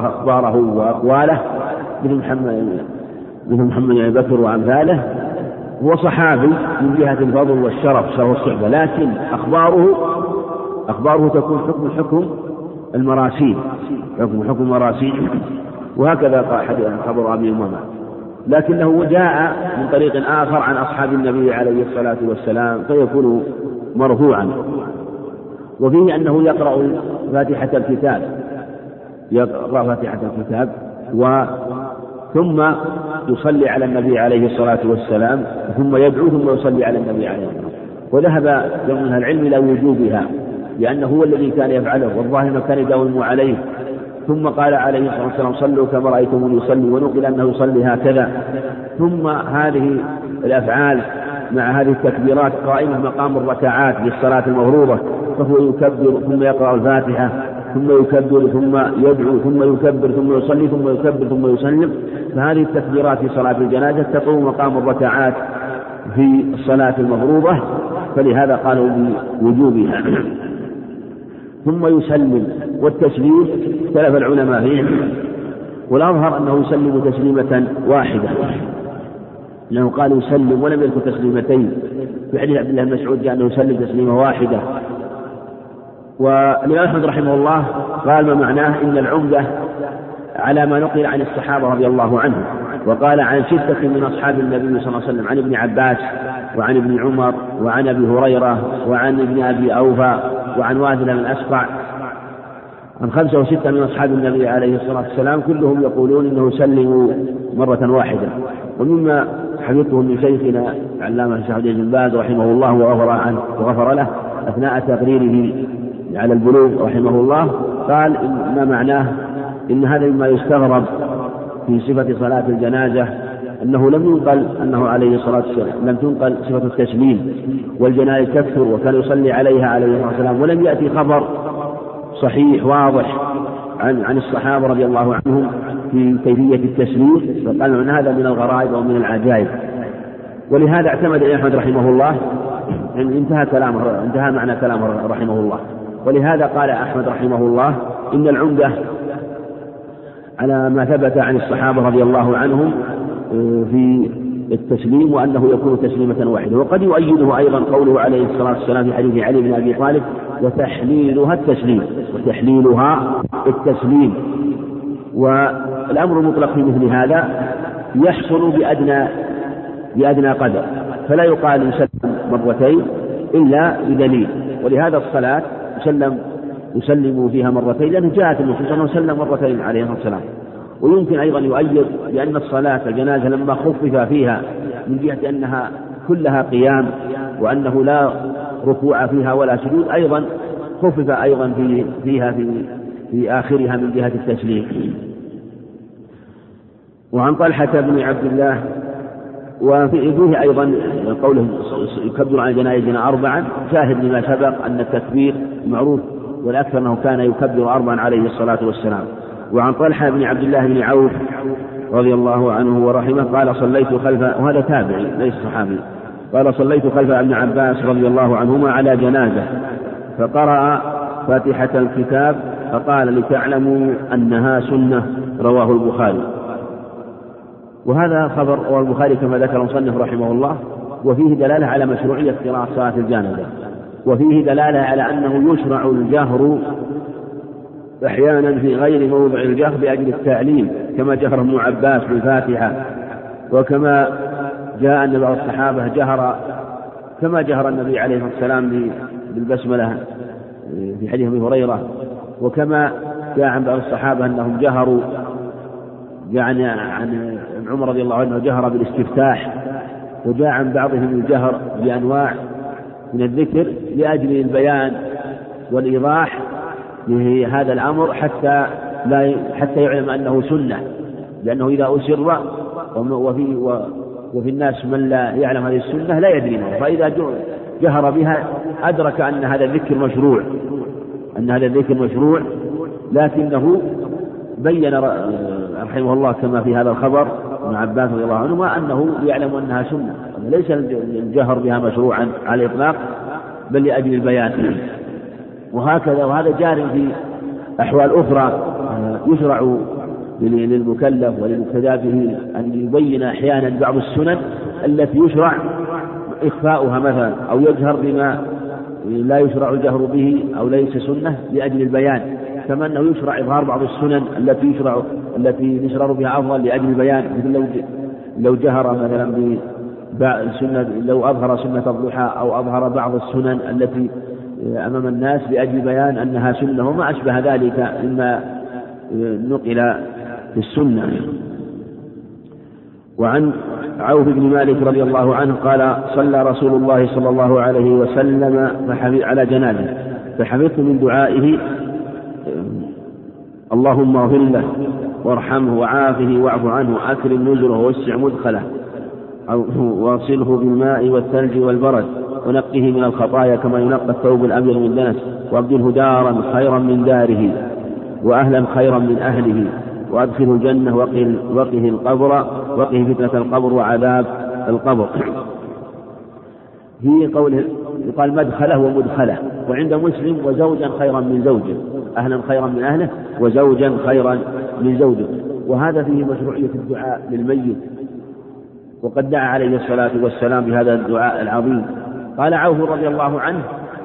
أخباره وأقواله مثل محمد بن بكر وأمثاله هو صحابي من جهة الفضل والشرف شرف الصحبة، لكن أخباره تكون حكم المراسيل، حكم المراسيل، وهكذا خبر أبي أمامة، لكنه جاء من طريق آخر عن أصحاب النبي عليه الصلاة والسلام فيكون مرفوعا. وفيه أنه يقرأ فاتحة الكتاب ثم يصلي على النبي عليه الصلاة والسلام، ثم يدعو ثم يصلي على النبي عليه الصلاة والسلام. وذهب جمع من العلم إلى وجوبها لأنه هو الذي كان يفعله والظاهر ما كان يداوم عليه. ثم قال عليه الصلاة والسلام صلوا كما رأيتموني يصلي، ونقل أنه يصلي هكذا. ثم هذه الأفعال مع هذه التكبيرات قائمة مقام الركعات للصلاة المفروضة، فهو يكبر ثم يقرأ الفاتحة ثم يكبر ثم يدعو ثم يكبر ثم يصلي ثم يكبر ثم يسلم. فهذه التكبيرات في صلاة الجنازة تقوم مقام الركعات في الصلاة المفروضة، فلهذا قالوا بوجوبها. ثم يسلم، والتسليم اختلف العلماء فيه، والأظهر أنه يسلم تسليمة واحدة، لأنه قال يسلم ولم يذكر تسليمتين. في حديث عبد الله بن مسعود جاء أنه يسلم تسليمة واحدة. والإمام أحمد رحمه الله قال ما معناه إن العمدة على ما نقل عن الصحابة رضي الله عنهم، وقال عن 6 من أصحاب النبي صلى الله عليه وسلم، عن ابن عباس وعن ابن عمر وعن أبي هريرة وعن ابن أبي أوفى وعن واثل بن الأسقع، عن 5 و6 من أصحاب النبي عليه الصلاة والسلام كلهم يقولون إنه يسلم مرة واحدة. ومما حفظته من شيخنا علامة الشيخ بن باز رحمه الله وغفر له أثناء تقريره على البلوغ رحمه الله، قال إن ما معناه إن هذا مما يستغرب في صفة صلاة الجنازة، أنه لم ينقل أنه عليه الصلاة والسلام لم تنقل صفة التسليم، والجنائز تكثر وكان يصلي عليها عليه الصلاة والسلام، ولم يأتي خبر صحيح واضح عن الصحابة رضي الله عنهم في كيفية التسليم، فقال أن هذا من الغرائب أو من العجائب. ولهذا اعتمد أحمد رحمه الله، انتهى معنى كلامه رحمه الله. ولهذا قال أحمد رحمه الله إن العمدة على ما ثبت عن الصحابة رضي الله عنهم في التسليم، وأنه يكون تسليمة واحدة. وقد يؤيده أيضا قوله عليه الصلاة والسلام في حديث علي بن أبي طالب وتحليلها التسليم. والأمر المطلق في مثل هذا يحصل بأدنى قدر، فلا يقال يسلم مرتين إلا بدليل. ولهذا الصلاة يسلم فيها مرتين، لأنه جاءت النصوص أنه سلم مرتين عليه الصلاة والسلام. ويمكن أيضا يؤيد بأن الصلاة الجنازة لما خفف فيها من جهة أنها كلها قيام وأنه لا ركوع فيها ولا سجود، أيضا خفف أيضا فيها في آخرها من جهة التسليم. وعن طلحة بن عبد الله وفيه أيضا قوله يكبر عن جنائزنا 4، شاهد لما سبق أن التكبير معروف، والأكثر أنه كان يكبر 4 عليه الصلاة والسلام. وعن طلحة بن عبد الله بن عوف رضي الله عنه ورحمه قال صليت خلف، وهذا تابعي ليس صحابي، قال صليت خلف ابن عباس رضي الله عنهما على جنازة فقرأ فاتحة الكتاب فقال لتعلموا أنها سنة، رواه البخاري. وهذا خبر رواه البخاري كما ذكر المصنف رحمه الله، وفيه دلالة على مشروعية قراءة صلاة الجنازة، وفيه دلالة على أنه يشرع الجهر أحيانا في غير موضع الجهر بأجل التعليم، كما جهر ابن عباس بالفاتحة، وكما جاء أن بعض الصحابة كما جهر النبي عليه الصلاة والسلام بالبسملة في حديث أبي هريرة، وكما جاء عن بعض الصحابة أنهم جهروا، يعني عن عمر رضي الله عنه جهر بالاستفتاح، وجاء عن بعضهم الجهر بأنواع من الذكر لأجل البيان والإيضاح لهذا الأمر حتى يعلم أنه سنة، لأنه إذا أسر وفي الناس من لا يعلم هذه السنة لا يدري منه، فإذا جهر بها أدرك أن هذا الذكر مشروع، لكنه بين رحمه الله كما في هذا الخبر ابن عباس رضي الله عنهما أنه يعلم أنها سنة، ليس الجهر بها مشروعا على الإطلاق بل لأجل البيان. وهكذا، وهذا جار في أحوال أخرى يشرع للمكلف وللمقتدى به أن يبين أحيانا بعض السنن التي يشرع إخفاؤها مثلا، أو يجهر بما لا يشرع الجهر به أو ليس سنة لأجل البيان، كما أنه يشرع إظهار بعض السنن التي يشرع بها أفضل لأجل البيان، مثل لو جهر مثلا بالسنة، لو أظهر سنة الضحى أو أظهر بعض السنن التي أمام الناس لأجل بيان أنها سنة وما أشبه ذلك مما نقل في السنة. وعن عوف بن مالك رضي الله عنه قال: صلى رسول الله صلى الله عليه وسلم على جنازة فحفظت من دعائه: اللهم اغفر له وارحمه وعافه واعف عنه وأكرم نزله ووسع مدخله واغسله بالماء والثلج والبرد ونقه من الخطايا كما ينقى الثوب الأبيض من دنس وأبدله دارا خيرا من داره وأهلا خيرا من أهله وأدخله الجنة وقه القبر وقه فتنة القبر وعذاب القبر. في قوله يقال مدخله ومدخله. وعند مسلم: وزوجا خيرا من زوجه، أهلا خيرا من أهله وزوجا خيرا من زوجه. وهذا فيه مشروعية الدعاء للميت، وقد دعا عليه الصلاة والسلام بهذا الدعاء العظيم. قال عوف رضي الله عنه: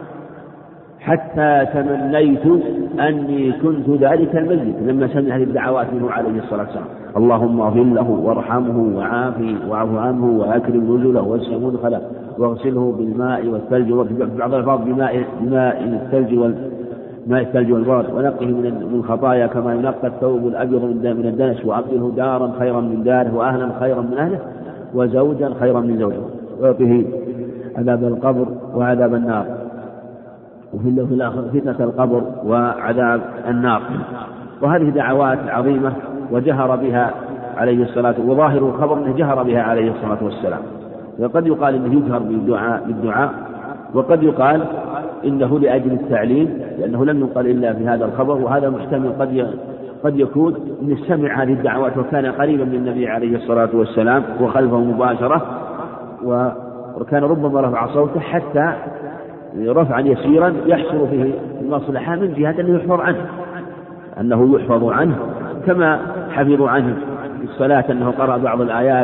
حتى تمنيت أني كنت ذلك الميت لما سمع هذه الدعوات منه عليه الصلاة والسلام: اللهم اغفر له وارحمه وعافه واعف عنه وأكرم نزله ووسع مدخله واغسله بالماء والثلج، وفي بعض الألفاظ بماء الثلج والبرد ونقه من الخطايا كما ينقى الثوب الأبيض من الدنس وأبدله دارا خيرا من داره وأهلا خيرا من أهله وزوجا خيرا من زوجه ويقه عذاب القبر وعذاب النار، وفي الآخر فتنة القبر وعذاب النار. وهذه دعوات عظيمة وجهر بها عليه الصلاة، وظاهر الخبر أنه جهر بها عليه الصلاة والسلام. وقد يقال إنه يجهر بالدعاء وقد يقال إنه لأجل التعليم، لأنه لم يقل إلا في هذا الخبر. وهذا محتمل قد يكون من سمع هذه الدعوات وكان قريبا من النبي عليه الصلاة والسلام وخلفه مباشرة، وكان ربما رفع صوته حتى رفعا يسيرا يحصل فيه المصلحة من جهة أنه يحفظ عنه كما حفظوا عنه في الصلاة أنه قرأ بعض الآيات،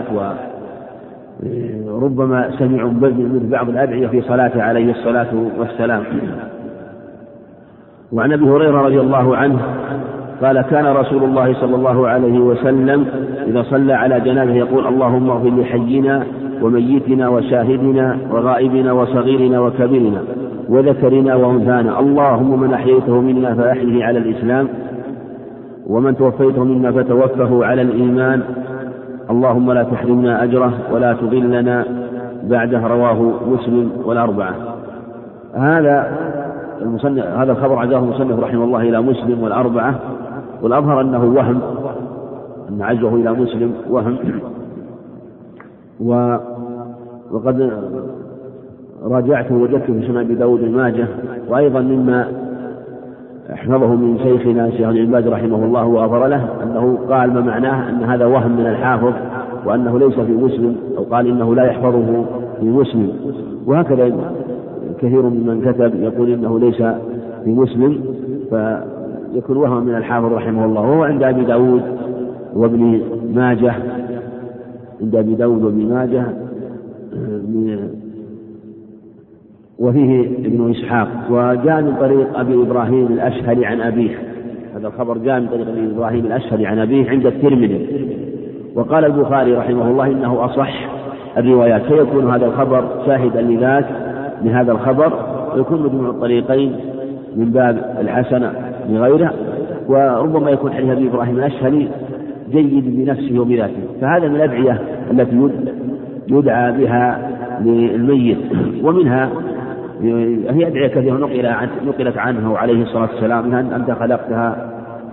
وربما سمعوا من بعض الأدعية في صلاته عليه الصلاة والسلام. وعن أبي هريرة رضي الله عنه قال: كان رسول الله صلى الله عليه وسلم إذا صلى على جنازة يقول: اللهم اغفر لحينا وميتنا وشاهدنا وغائبنا وصغيرنا وكبيرنا وذكرنا وأنثانا، اللهم من أحييته منا فأحيه على الإسلام ومن توفيته منا فتوفه على الإيمان، اللهم لا تحرمنا أجره ولا تضلنا بعده. رواه مسلم والأربعة. هذا الخبر عزاه المصنف رحمه الله إلى مسلم والأربعة، والأظهر أنه وهم، أن عزه إلى مسلم وهم. وقد راجعته وجدته في سنن أبي داود الماجه، وأيضا مما احفظه من شيخنا شيخ العباد رحمه الله وأظهر له أنه قال ما معناه أن هذا وهم من الحافظ وأنه ليس في مسلم، أو قال إنه لا يحفظه في مسلم. وهكذا كثير ممن كتب يقول إنه ليس في مسلم، فيكون وهم من الحافظ رحمه الله. وهو عند أبي داود وابن ماجه، وفيه ابن إسحاق. وجاء من طريق أبي إبراهيم الأشهري عن أبيه، هذا الخبر جاء من طريق أبي إبراهيم الأشهري عن أبيه عند الترمذي. وقال البخاري رحمه الله إنه أصح الروايات، فيكون هذا الخبر شاهدا لذاك لهذا الخبر، ويكون مجموع الطريقين من باب الحسنة لغيره. وربما يكون حديث أبي إبراهيم الأشهري جيد بنفسه وبذاته. فهذا من الأدعية التي يدعى بها للميت، ومنها هي أدعية كثيرة نقلت عنه عليه الصلاة والسلام: أنت خلقتها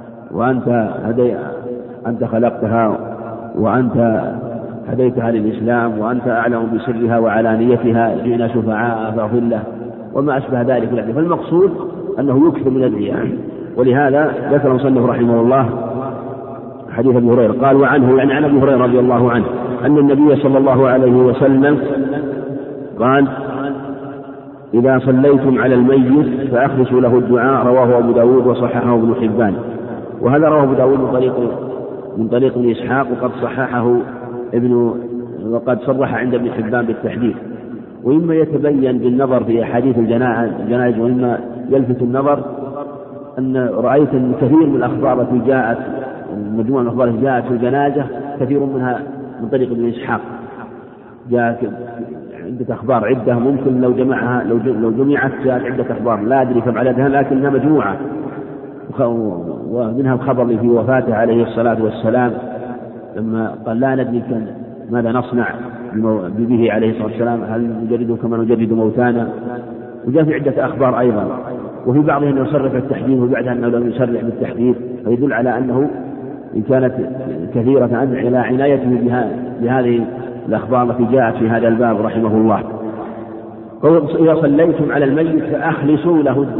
وأنت هديتها للإسلام وأنت أعلم بسرها وعلانيتها، جئنا شفعاء فاغفر له، وما أشبه ذلك. فالمقصود أنه يكثر من الأدعية. ولهذا ذكر المصنف رحمه الله حديث أبي هريرة قال: وعنه يعني عن أبي هريرة رضي الله عنه أن النبي صلى الله عليه وسلم قال: إذا صليتم على الميت فأخلصوا له الدعاء. رواه أبو داود وصححه ابن حبان. وهذا رواه أبو داود من طريق ابن إسحاق، وقد صححه ابن وقد صرح عند ابن حبان بالتحديث. وإما يتبين بالنظر في أحاديث الجنائز، وإما يلفت النظر أن رأيت أن كثير من الأخبار التي جاءت، مجموعة من الأخبار التي جاءت في الجنازة كثير منها من طريق ابن إسحاق، جاءت عدة أخبار عدة، ممكن لو جمعها لو جمعت جاءت عدة أخبار لا أدري كم عددها، لكنها مجموعة، ومنها الخبر اللي في وفاته عليه الصلاة والسلام لما قال لا ندري ماذا نصنع به عليه الصلاة والسلام، هل نجرده كما نجرد موتانا، وجاء في عدة أخبار أيضا. وفي بعضها أنه يصرح بالتحديث وبعدها أنه لم يصرح بالتحديث، فيدل على أنه إن كانت كثيرة إلى عنايته بهذه الأخبار التي جاءت في هذا الباب رحمه الله. إذا صليتم على الميت فأخلصوا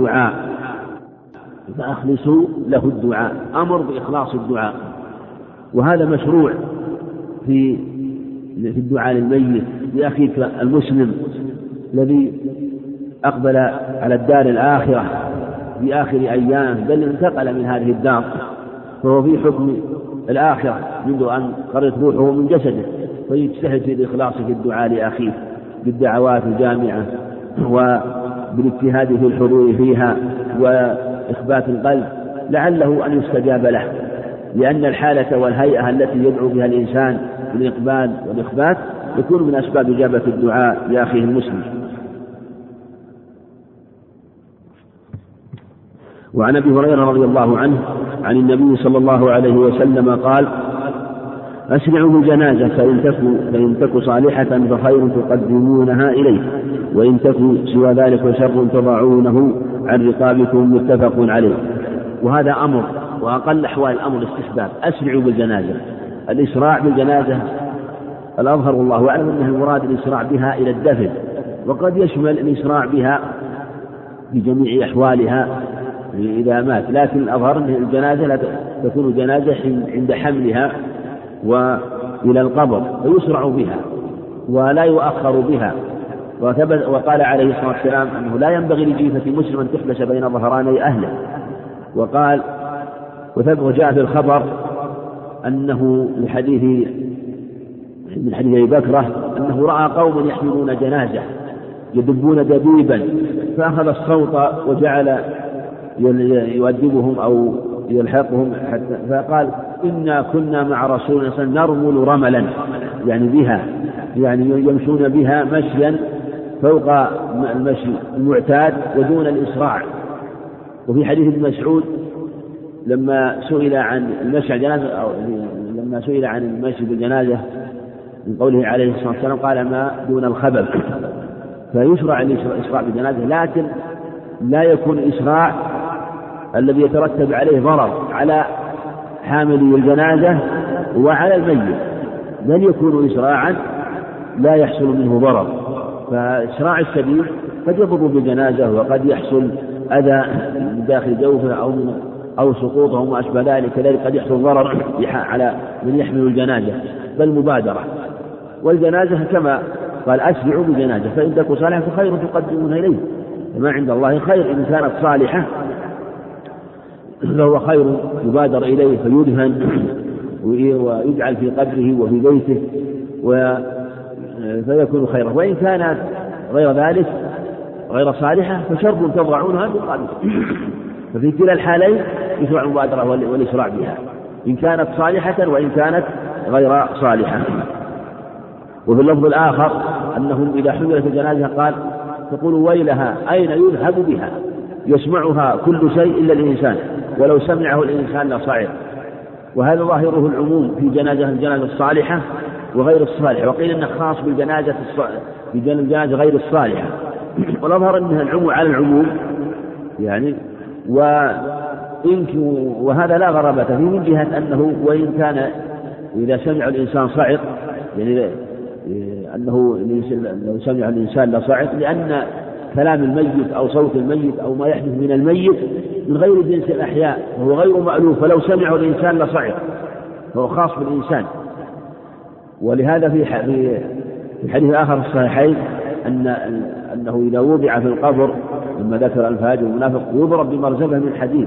له الدعاء، أمر بإخلاص الدعاء، وهذا مشروع في الدعاء للميت، لأخيك المسلم الذي أقبل على الدار الآخرة في آخر أيام، بل انتقل من هذه الدار، فهو في حكم الآخرة منذ أن خرجت روحه من جسده، فيجتهد في الإخلاص في الدعاء لأخيه بالدعوات الجامعة وبالاجتهاد في الحضور فيها وإخبات القلب لعله أن يستجاب له، لأن الحالة والهيئة التي يدعو بها الإنسان بالإقبال والإخبات يكون من أسباب إجابة الدعاء لأخيه المسلم. وعن أبي هريرة رضي الله عنه عن النبي صلى الله عليه وسلم قال: أسرعوا بالجنازة فإن تك صالحة فخير تقدمونها إليه، وإن تك سوى ذلك فشر تضعونه عن رقابكم، متفق عليه. وهذا أمر، وأقل أحوال الأمر الاستحباب. أسرعوا بالجنازة، الإسراع بالجنازة الأظهر والله أعلم أنه المراد الإسراع بها إلى الدفن، وقد يشمل الإسراع بها بجميع أحوالها إذا مات، لكن الأظهر أن الجنازة لا تكون جنازة عند حملها وإلى القبر، فيسرع بها ولا يؤخر بها. وقال عليه الصلاة والسلام أنه لا ينبغي لجيفة مسلم أن تحبس بين ظهراني أهله. وقال وجاء في الخبر أنه من حديث أبي بكرة أنه رأى قوم يحملون جنازة يدبون دبيبا، فأخذ الصوت وجعل يؤدبهم أو يلحقهم حتى فقال: إنا كنا مع رسول الله صلى الله عليه وسلم نرمل رملا، يعني بها، يعني يمشون بها مشيا فوق المشي المعتاد ودون الإسراع. وفي حديث ابن مسعود لما سئل عن المشي بالجنازة أو لما سئل عن المشي بالجنازة من قوله عليه الصلاة والسلام قال: ما دون الخبب. فيشرع الإسراع بالجنازة، لكن لا يكون إسراع الذي يترتب عليه ضرر على حامل الجنازة وعلى الميت، بل يكون إسراعا لا يحصل منه ضرر. فإسراع الشديد قد يضر بالجنازة وقد يحصل أذى من داخل جوفه أو سقوطه وما أشبه ذلك، كذلك قد يحصل ضرر على من يحمل الجنازة، بل مبادرة. والجنازة كما قال: أسرعوا بالجنازة فإن تك صالحة فخير تقدمون إليه، فما عند الله خير إن كانت صالحة فهو خير يبادر إليه فيدهن ويجعل في قبره وفي بيته فيكون خيرا، وإن كانت غير ذلك غير صالحة فشر تضعونها بالقبر. ففي كلا الحالين يشرع المبادرة والإسراع بها إن كانت صالحة وإن كانت غير صالحة. وفي اللفظ الآخر أنهم إذا حملت الجنازة قال: تقول ويلها أين يذهب بها، يسمعها كل شيء إلا الإنسان، ولو سمعه الإنسان لصعق. وهذا ظاهره العموم في الجنازة الصالحة وغير الصالحة، وقيل أنه خاص بالجنازة غير الصالحة، والأظهر أنها العموم على العموم يعني. وهذا لا غرابة فيه من جهة أنه وإن كان إذا سمع الإنسان صعق، يعني أنه لو سمع الإنسان لصعق، لأن كلام الميت أو صوت الميت أو ما يحدث من الميت من غير جنس الأحياء وهو غير مألوف، فلو سمعه الإنسان لصعق، فهو خاص بالإنسان. ولهذا في حديث آخر في الصحيحين أنه إذا وضع في القبر لما ذكر الفاجر والمنافق يضرب بمرزبة من حديد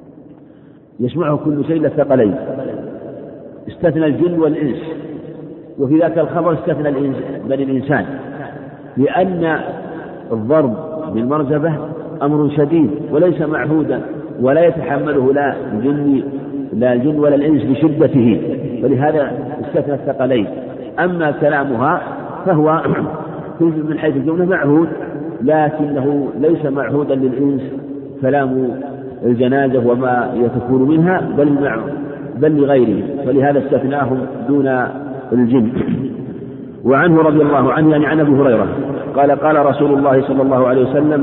يسمعه كل شيء الثقلين، استثنى الجن والإنس، وفي ذاك الخبر استثنى بني الإنسان، لأن الضرب بالمرزبة أمر شديد وليس معهودا ولا يتحمله لا الجن ولا الإنس بشدته، ولهذا استثنى الثقلين. أما كلامها فهو من حيث الجملة معهود، لكنه ليس معهودا للإنس كلام الجنازة وما يتكون منها، بل لغيره، فلهذا استثناهم دون الجن. وعنه رضي الله عنه يعني عن أبي هريرة قال قال رسول الله صلى الله عليه وسلم: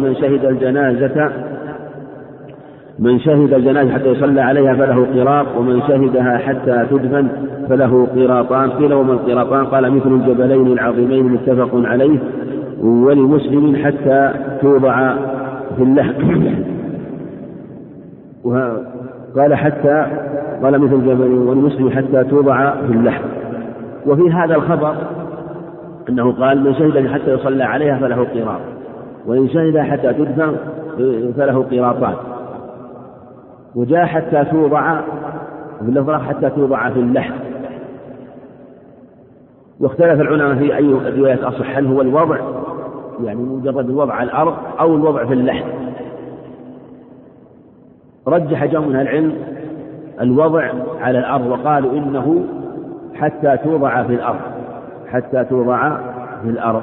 من شهد الجنازة حتى يصلى عليها فله قراط، ومن شهدها حتى تدفن فله قراطان. قيل: وما القراطان؟ قال: مثل الجبلين العظيمين متفق عليه. ولمسلم حتى توضع في اللحم. قال مثل الجبلين، ولمسلم حتى توضع في اللحم. وفي هذا الخبر أنه قال: من شهد حتى يصلى عليها فله قراط، وإن شهد حتى تدفن فله قراطان. وجاء حتى توضع في اللفظ حتى توضع في اللحم. واختلف العلماء في أي الروايات أصح، هل هو الوضع يعني مجرد الوضع على الأرض أو الوضع في اللحم. رجح جمع من العلم الوضع على الأرض، وقالوا إنه حتى توضع في الأرض،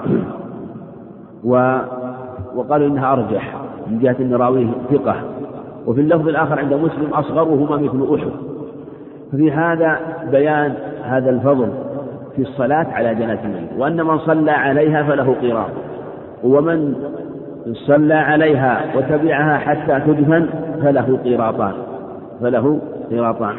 وقالوا إنها أرجح من جهة أن راويه ثقة. وفي اللفظ الآخر عند مسلم: أصغرهما مثل أحد. ففي هذا بيان هذا الفضل في الصلاة على جنازة الميت، وأن من صلى عليها فله قراط، ومن صلى عليها وتبعها حتى تدفن فله قراطان.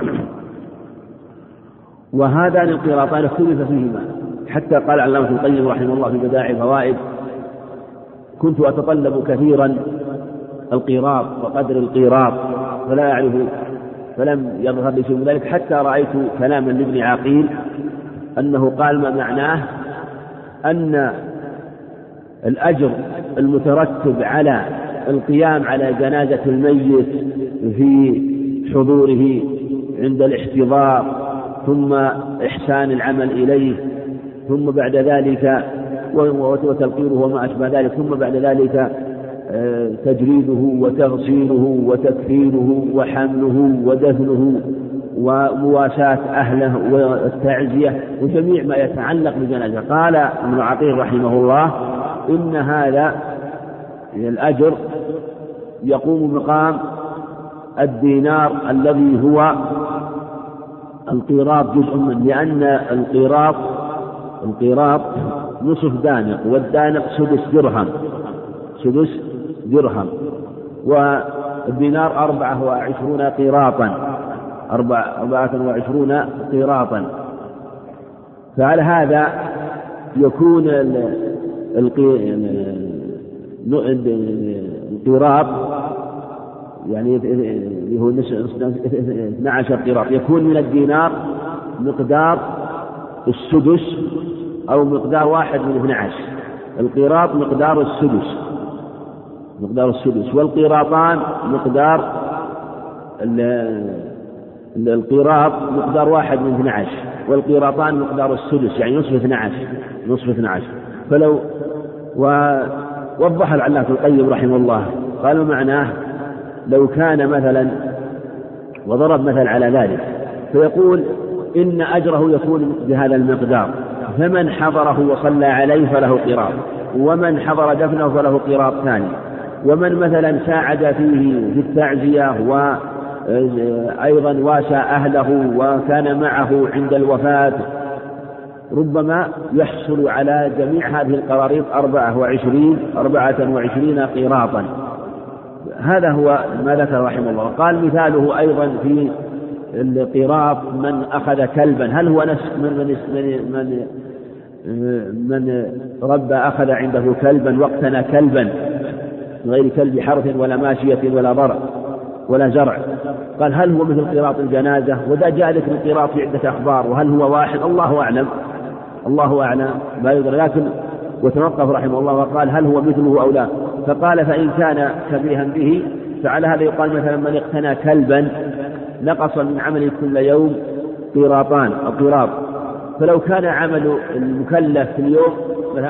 وهذان القراطان اختلف فيهما، حتى قال علامة ابن القيم رحمه الله في بدائع الفوائد: كنت أتطلب كثيرا القراط وقدر القراط فلا أعرف، فلم يظهر لي شيء من ذلك، حتى رأيت كلاما لابن عقيل أنه قال ما معناه أن الأجر المترتب على القيام على جنازة الميت في حضوره عند الاحتضار، ثم إحسان العمل إليه، ثم بعد ذلك وتلقينه وما أشبه ذلك، ثم بعد ذلك تجريده وتغسيله وتكفينه وحمله ودفنه ومواساة أهله والتعزية وجميع ما يتعلق بالجنازة. قال ابن عقيل رحمه الله: إن هذا الأجر يقوم مقام الدينار الذي هو القيراط جزء منه، لأن القيراط نصف دانق، والدانق سدس درهم، والدينار 24 قيراطا. فعلى هذا يكون القيراط يعني هو 12 قيراط، يكون من الدينار مقدار السدس أو مقدار 1 من 12. القيراط مقدار السدس، والقيراطان مقدار القيراط مقدار 1 من 12، والقيراطان مقدار السدس يعني نصف 12. فلو ووضح العلامة القيم رحمه الله قال معناه لو كان مثلا، وضرب مثل على ذلك، فيقول إن أجره يكون بهذا المقدار، فمن حضره وصلى عليه فله قراط، ومن حضر دفنه فله قراط ثاني، ومن مثلا ساعد فيه في التعزية وأيضا واسى أهله وكان معه عند الوفاة، ربما يحصل على جميع هذه القراريط 24 قراطا. هذا هو ما ذكر رحمه الله. قال مثاله أيضا في القراط من أخذ كلبا، هل هو نفس من ربى أخذ عنده كلبا واقتنى كلبا غير كلب حرث ولا ماشية ولا ضرع ولا زرع، قال هل هو مثل قراط الجنازة؟ وذا جاء ذكر القراط في عدة أخبار، وهل هو واحد؟ الله أعلم ما يدري، لكن وتوقف رحمه الله وقال هل هو مثله أو لا، فقال فإن كان شبيها به فعلى هذا يقال مثلا من اقتنى كلبا نقص من عمله كل يوم قراط، فلو كان عمل المكلف في اليوم مثلا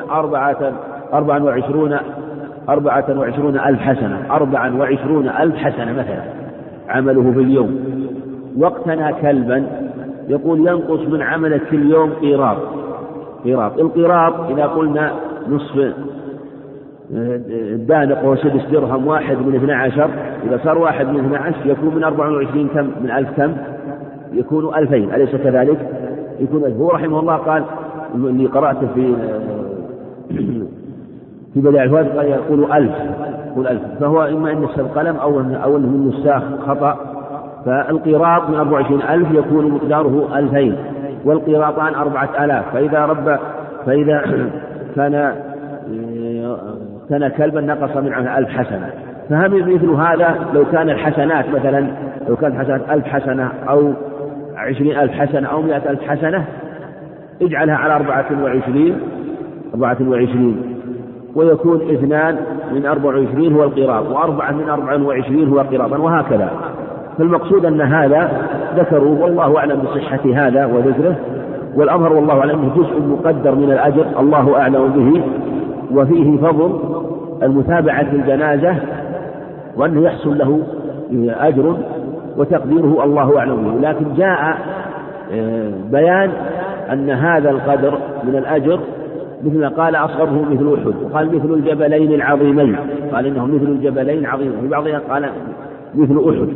24,000 حسنة 24,000 حسنة مثلا عمله في اليوم، واقتنى كلبا يقول ينقص من عملك في اليوم قيراط. القيراط إذا قلنا نصف الدانق وهو 6 درهم، 1 من 12، إذا صار 1 من 12 يكون من 24 كم من 1000 كم؟ يكون 2000، أليس كذلك؟ يكون هو رحمه الله قال اللي قرأته في بداية الفوائد قال يقول 1000، فهو إما أن نسخ القلم أو أنه من نساخ خطأ. فالقيراط من 24,000 يكون مقداره 2000، والقيراطان 4000. فإذا كان كلبا نقص من 1000 حسنة. فهم مثل هذا لو كان الحسنات مثلا، لو كانت حسنات 1000 حسنة أو 20,000 حسنة أو 100,000 حسنة، اجعلها على 24 ويكون 2 من 24 هو القيراط، و4 من 24 هو قيراطا، وهكذا. فالمقصود أن هذا ذكروا، والله أعلم بصحة هذا وذكره، والأمر والله أعلم أنه جزء مقدر من الأجر الله أعلم به، وفيه فضل المتابعة للجنازة، وأنه يحصل له أجر وتقديره الله أعلم به. لكن جاء بيان أن هذا القدر من الأجر مثل ما قال أصغره مثل أحد، وقال مثل الجبلين العظيمين، قال إنه مثل الجبلين العظيمين، في بعضها قال مثل أحد،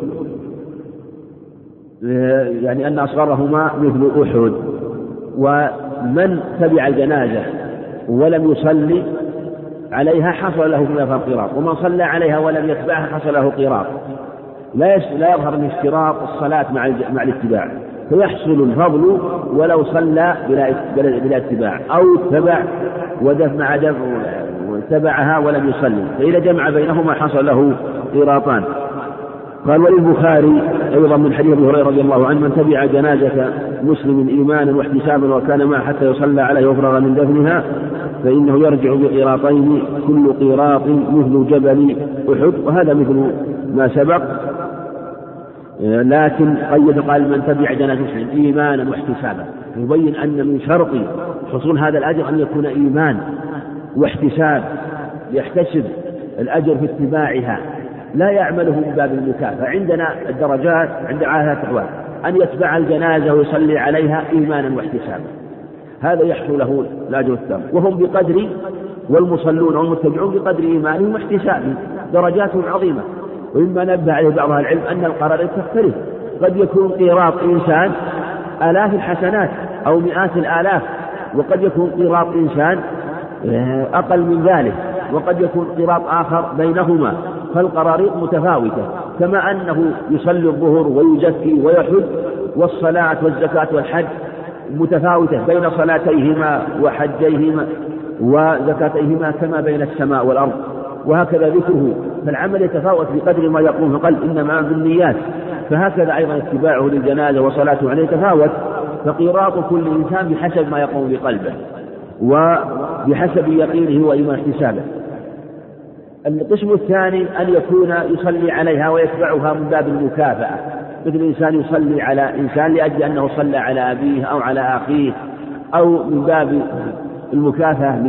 يعني أن أصغرهما مثل أحد. ومن تبع الجنازة ولم يصلي عليها حصل له منها قيراط، ومن صلى عليها ولم يتبعها حصل له قيراط. لا يظهر من اشتراط الصلاة مع الاتباع، فيحصل الفضل ولو صلى بلا اتباع، أو اتبع وتبعها ولم يصلي، فإذا جمع بينهما حصل له قيراطان. قال وللبخاري أيضا من حديث أبي هريرة رضي الله عنه: من تبع جنازة مسلم إيمانا واحتسابا وكان معه حتى يصلى عليه وفرغ من دفنها فإنه يرجع بقيراطين، كل قيراط مثل جبل أحد. وهذا مثل ما سبق، لكن قيد قال من تبع جنازة مسلم إيمانا واحتسابا، يبين أن من شرط حصول هذا الأجر أن يكون إيمان واحتساب، يحتسب الأجر في اتباعها، لا يعمله من باب المكافأة. عندنا الدرجات عند عاهات أحوال أن يتبع الجنازة ويصلي عليها إيمانا واحتسابا، هذا يحصل له الأجر التام، وهم بقدر، والمصلون والمتبعون بقدر إيمانهم واحتسابهم، درجاتهم عظيمة. ومما نبه عليه بعض أهل العلم أن القرارات تختلف، قد يكون قيراط إنسان 1000 الحسنات أو 100 الآلاف، وقد يكون قيراط إنسان أقل من ذلك، وقد يكون قيراط آخر بينهما، فالقراريط متفاوتة، كما أنه يصلي الظهر ويزكي ويحج، والصلاة والزكاة والحج متفاوتة بين صلاتيهما وحجيهما وزكاتيهما كما بين السماء والأرض، وهكذا ذكره. فالعمل يتفاوت بقدر ما يقوم القلب، إنما بالنيات. فهكذا أيضا اتباعه للجنازة وصلاته عليه يتفاوت، فقيراط كل إنسان بحسب ما يقوم بقلبه وبحسب يقينه وإيمان احتسابه. القسم الثاني أن يكون يصلي عليها ويتبعها من باب المكافأة، مثل إنسان يصلي على إنسان لأجل أنه صلى على أبيه أو على أخيه، أو من باب المكافأة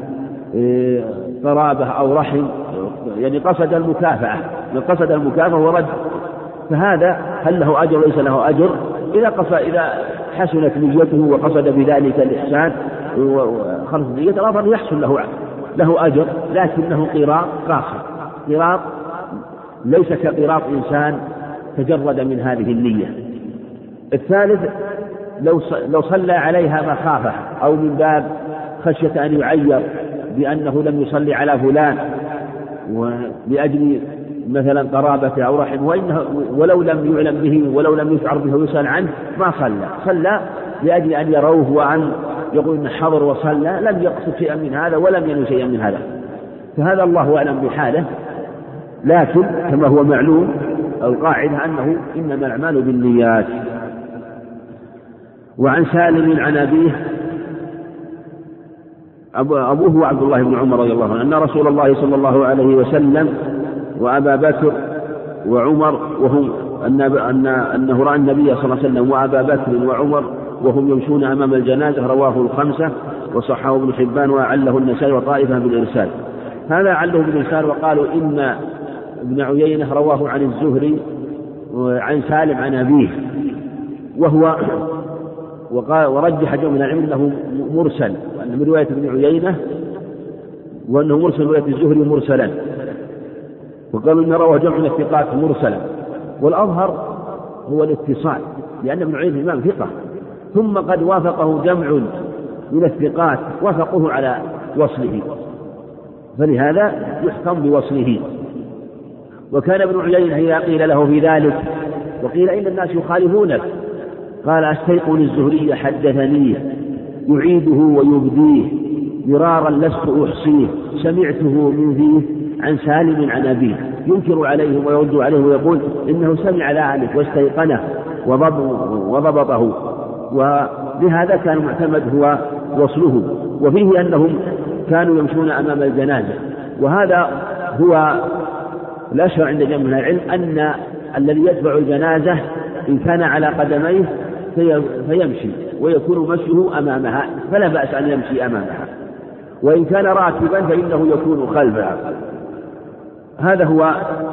لقرابة أو رحم، يعني قصد المكافأة، من قصد المكافأة ورد، فهذا هل له أجر ليس له أجر؟ إذا حسنت نيته وقصد بذلك الإحسان وخلص نيته الأفضل يحصل له أجر، لكنه قيراط قاصر، قيراط ليس كقيراط إنسان تجرد من هذه النية. الثالث لو صلى عليها مخافة أو من باب خشية أن يعير بأنه لم يصلي على فلان ولأجل مثلا قرابته أو رحمه، ولو لم يعلم به ولو لم يشعر به ويسأل عنه ما صلى لأجل أن يروه وأن يقول إن حضر وصلى، لم يقصد شيئا من هذا ولم ينوي شيئا من هذا، فهذا الله أعلم بحاله. لكن كما هو معلوم القاعدة أنه إنما الأعمال بالنيات. وعن سالم عن أبيه أبوه عبد الله بن عمر رضي الله عنه أن رسول الله صلى الله عليه وسلم وأبا بكر وعمر أنه رأى النبي صلى الله عليه وسلم وأبا بكر وعمر وهم يمشون أمام الجنازة رواه الخمسة وصححه ابن حبان وأعله النسائي وطائفة بالإرسال. هذا أعله بالإرسال وقالوا إن ابن عيينة رواه عن الزهري عن سالم عن أبيه ورجح جمع من العلم أنه مرسل، وأن من رواية ابن عيينة وأنه مرسل رواية الزهري مرسلا، وقالوا إن رواه جمع من الثقات مرسلا، والأظهر هو الاتصال لأن ابن عيينة إمام ثقة، ثم قد وافقه جمع من الثقات وافقوه على وصله، فلهذا يحكم بوصله. وكان ابن عيينة إذا قيل له في ذلك وقيل إن الناس يخالفونك قال أستيقن الزهري حدثني يعيده ويبديه مرارا لست أحصيه سمعته من فيه عن سالم عن أبيه، ينكر عليه ويرد عليه ويقول إنه سمع ذلك واستيقنه وضبطه، ولهذا كان معتمد هو وصله. وفيه أنهم كانوا يمشون أمام الجنازة، وهذا هو الأشهر عند جمع من العلم أن الذي يتبع الجنازة إن كان على قدميه فيمشي ويكون مشيه أمامها فلا بأس أن يمشي أمامها، وإن كان راكبا فإنه يكون خلفها. هذا هو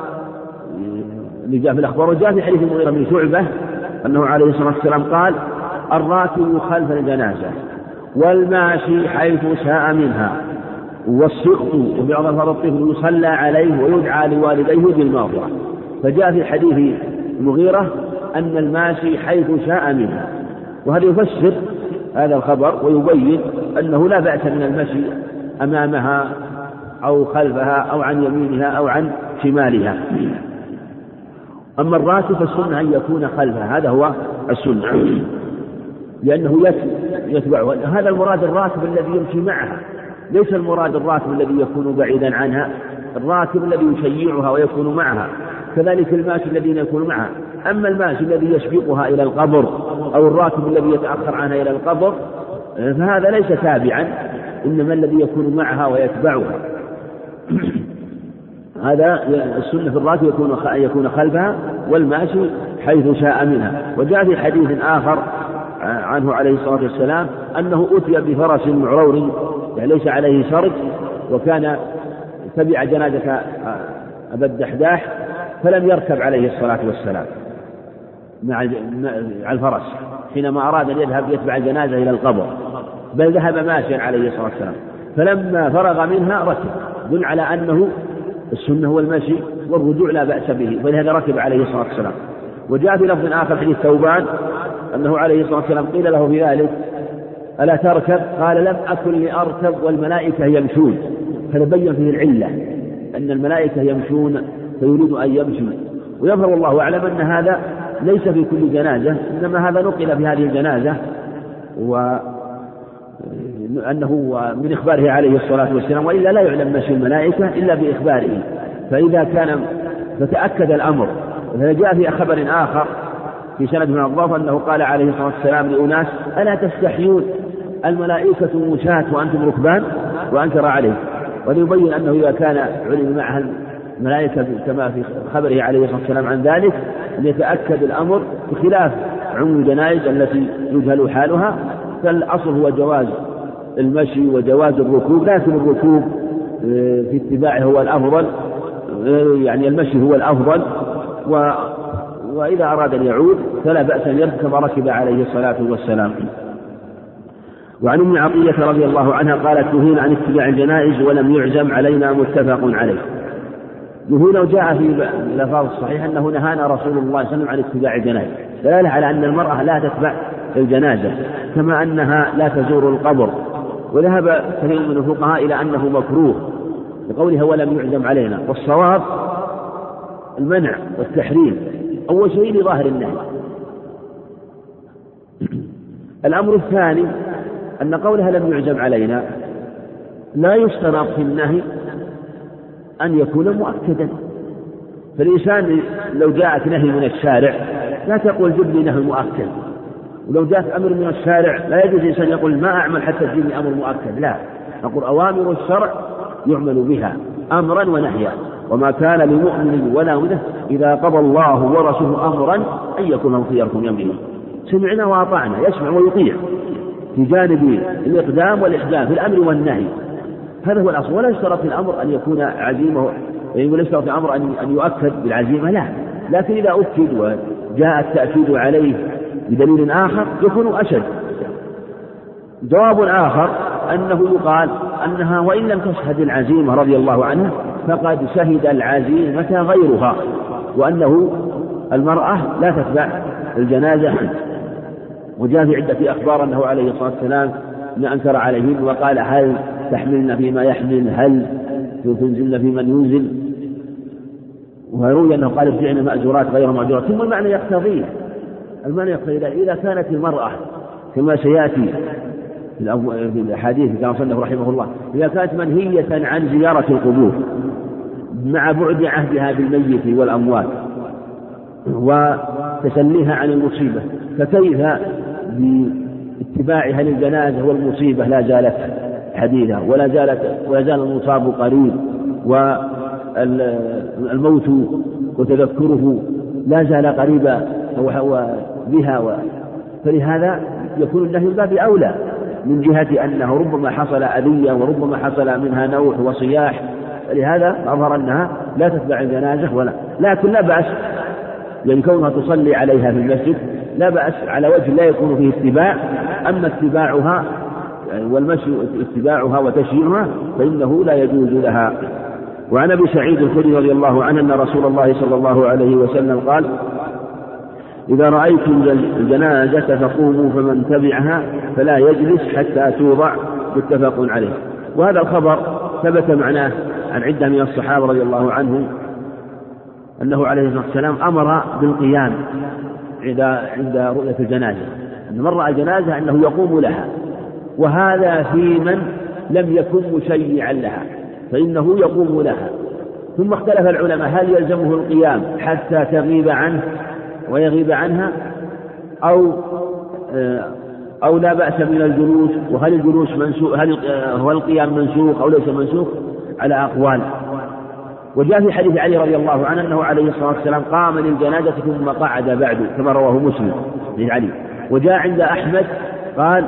اللي جاء في الأخبار. وجاء في حديث المغيرة بن شعبة أنه عليه الصلاة والسلام قال الراكب خلف الجنازة والماشي حيث شاء منها والسقط وبعض الفرد الطفل يصلى عليه ويدعى لوالديه بالمغفرة. فجاء في حديث المغيرة أن الماشي حيث شاء منها، وهذا يفسر هذا الخبر ويبين أنه لا بأس من المشي أمامها أو خلفها أو عن يمينها أو عن شمالها. أما الراكب فالسنة أن يكون خلفها، هذا هو السنة لأنه يتبعها. هذا المراد الراكب الذي يمشي معها، ليس المراد الراكب الذي يكون بعيدا عنها، الراكب الذي يشيعها ويكون معها، كذلك الماشي الذي يكون معها. أما الماشي الذي يسبقها إلى القبر أو الراكب الذي يتأخر عنها إلى القبر فهذا ليس تابعا، إنما الذي يكون معها ويتبعها. هذا السنة في الراكب يكون خلفها والماشي حيث شاء منها. وجاء في حديث آخر عنه عليه الصلاة والسلام أنه أتي بفرس معرور يعني ليس عليه سرج، وكان تبع جنازة أبا الدحداح فلم يركب عليه الصلاة والسلام مع الفرس حينما أراد أن يذهب يتبع الجنازة إلى القبر، بل ذهب ماشيا عليه الصلاة والسلام، فلما فرغ منها ركب، دل على أنه السنة هو المشي والرجوع لا بأس به، فلهذا ركب عليه الصلاة والسلام. وجاء في لفظ آخر حديث ثوبان أنه عليه الصلاة والسلام قيل له في ذلك ألا تركب؟ قال لم أكن لأركب والملائكة يمشون، فنبين فيه العلة أن الملائكة يمشون فيريد أن يمشي. ويظهر والله أعلم أن هذا ليس في كل جنازة، إنما هذا نقل في هذه الجنازة، وأنه من إخباره عليه الصلاة والسلام، وإلا لا يعلم مشي الملائكة إلا بإخباره. فإذا كان فتأكد الأمر. فجاء في خبر آخر في سند من الضعف أنه قال عليه الصلاة والسلام لأناس ألا تستحيون الملائكة مشاة وأنتم ركبان، وأنكر عليه. وليبين أنه إذا كان علم معها الملائكة كما في خبره عليه الصلاة والسلام عن ذلك أن يتأكد الأمر بخلاف عموم الجنائز التي يجهل حالها، فالأصل هو جواز المشي وجواز الركوب، لكن الركوب في اتباعه هو الأفضل، يعني المشي هو الأفضل، وإذا أراد أن يعود فلا بأس أن يركب كما ركب عليه الصلاة والسلام. وعن أم عطية رضي الله عنها قالت نهينا عن اتباع الجنائز ولم يعزم علينا، متفق عليه. نهينا وجاء في الألفاظ الصحيحة أنه نهانا رسول الله صلى الله عليه وسلم عن اتباع الجنائز، دلالة على أن المرأة لا تتبع الجنازة كما أنها لا تزور القبر. وذهب كثير من الفقهاء إلى أنه مكروه لقولها ولم يعزم علينا، والصواب المنع والتحريم أول شيء لظاهر النهي. الأمر الثاني أن قولها لم يعزم علينا لا يشترط في النهي أن يكون مؤكدا، فالإنسان لو جاءت نهي من الشارع لا تقول جب لي نهي مؤكد، ولو جاءت أمر من الشارع لا يجوز الإنسان يقول ما أعمل حتى تجيب لي أمر مؤكد، لا، نقول أوامر الشرع يعمل بها أمرا ونهيا، وما كان لمؤمن ولا مؤمنة إذا قضى الله ورسوله أمرا أن يكون لهم خيرة من أمرهم. سمعنا وأطعنا، يسمع ويطيع في جانب الإقدام والإحدام في الأمر والنهي، هذا هو الأصل. ولا يشترط في الأمر أن يكون عزيمة، ولا يشترط في الأمر أن يؤكد بالعزيمة، لا، لكن إذا أكد وجاء التأكيد عليه بدليل آخر يكون أشد. جواب آخر أنه يقال أنها وإن لم تشهد العزيمة رضي الله عنها فقد شهد العزيمة غيرها، وأنه المرأة لا تتبع الجنازة. وجاء في عدة أخبار أنه عليه الصلاة والسلام من أنكر عليهن وقال هل تحملن فيما يحمل، هل تنزلن في من ينزل، ويروي أنه قال ارجعن مأجورات غير مأجورات. ثم المعنى يقتضي إذا كانت المرأة كما سيأتي في الأحاديث كما صنف رحمه الله، إذا كانت منهية عن زيارة القبور مع بعد عهدها بالميت والأموات وتسليها عن المصيبة، فكيف باتباعها للجنازة والمصيبة لا زالت حديثة، ولا زال المصاب قريب، والموت وتذكره لا زال قريبا بها، فلهذا يكون النهي باب أولى من جهة أنه ربما حصل أذية وربما حصل منها نوح وصياح، فلهذا أظهر أنها لا تتبع الجنازة لكن لا بأس يعني كونها تصلي عليها في المسجد لا بأس على وجه لا يكون فيه اتباع. أما اتباعها والمشي اتباعها وتشييعها فإنه لا يجوز لها. وعن أبي سعيد الخدري رضي الله عنه أن رسول الله صلى الله عليه وسلم قال إذا رأيتم الجنازة فقوموا فمن تبعها فلا يجلس حتى توضع، متفق عليه. وهذا الخبر ثبت معناه عن عدة من الصحابة رضي الله عنهم أنه عليه الصلاة والسلام أمر بالقيام عند رؤية الجنازة، أن من رأى الجنازة أنه يقوم لها، وهذا في من لم يكن مشيعا لها فإنه يقوم لها. ثم اختلف العلماء هل يلزمه القيام حتى تغيب عنه ويغيب عنها أو لا بأس من الجلوس، وهل الجلوس منسوخ، هل القيام منسوخ أو ليس منسوخ، على أقوال. وجاء في حديث علي رضي الله عنه أنه عليه الصلاة والسلام قام للجنازة ثم قعد بعد كما رواه مسلم لعلي. وجاء عند أحمد قال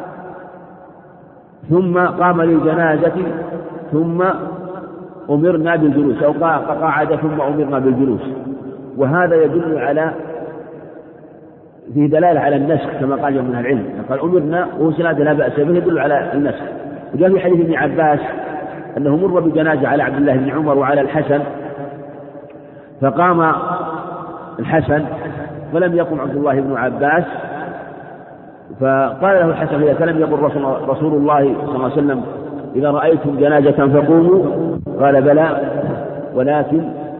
ثم قام للجنازة ثم أمرنا بالجلوس، أو قعد ثم أمرنا بالجلوس. وهذا يدل على في دلالة على النسخ كما قال من العلم، قال أمرنا وسناد لا بأس به، يدل على النسخ. وجاء في حديث ابن عباس أنه مر بجنازة على عبد الله بن عمر وعلى الحسن، فقام الحسن فلم يقم عبد الله بن عباس، فقال له الحسن إذا فلم يقل رسول الله صلى الله عليه وسلم إذا رأيتم جنازة فقوموا؟ قال بلى، ولكن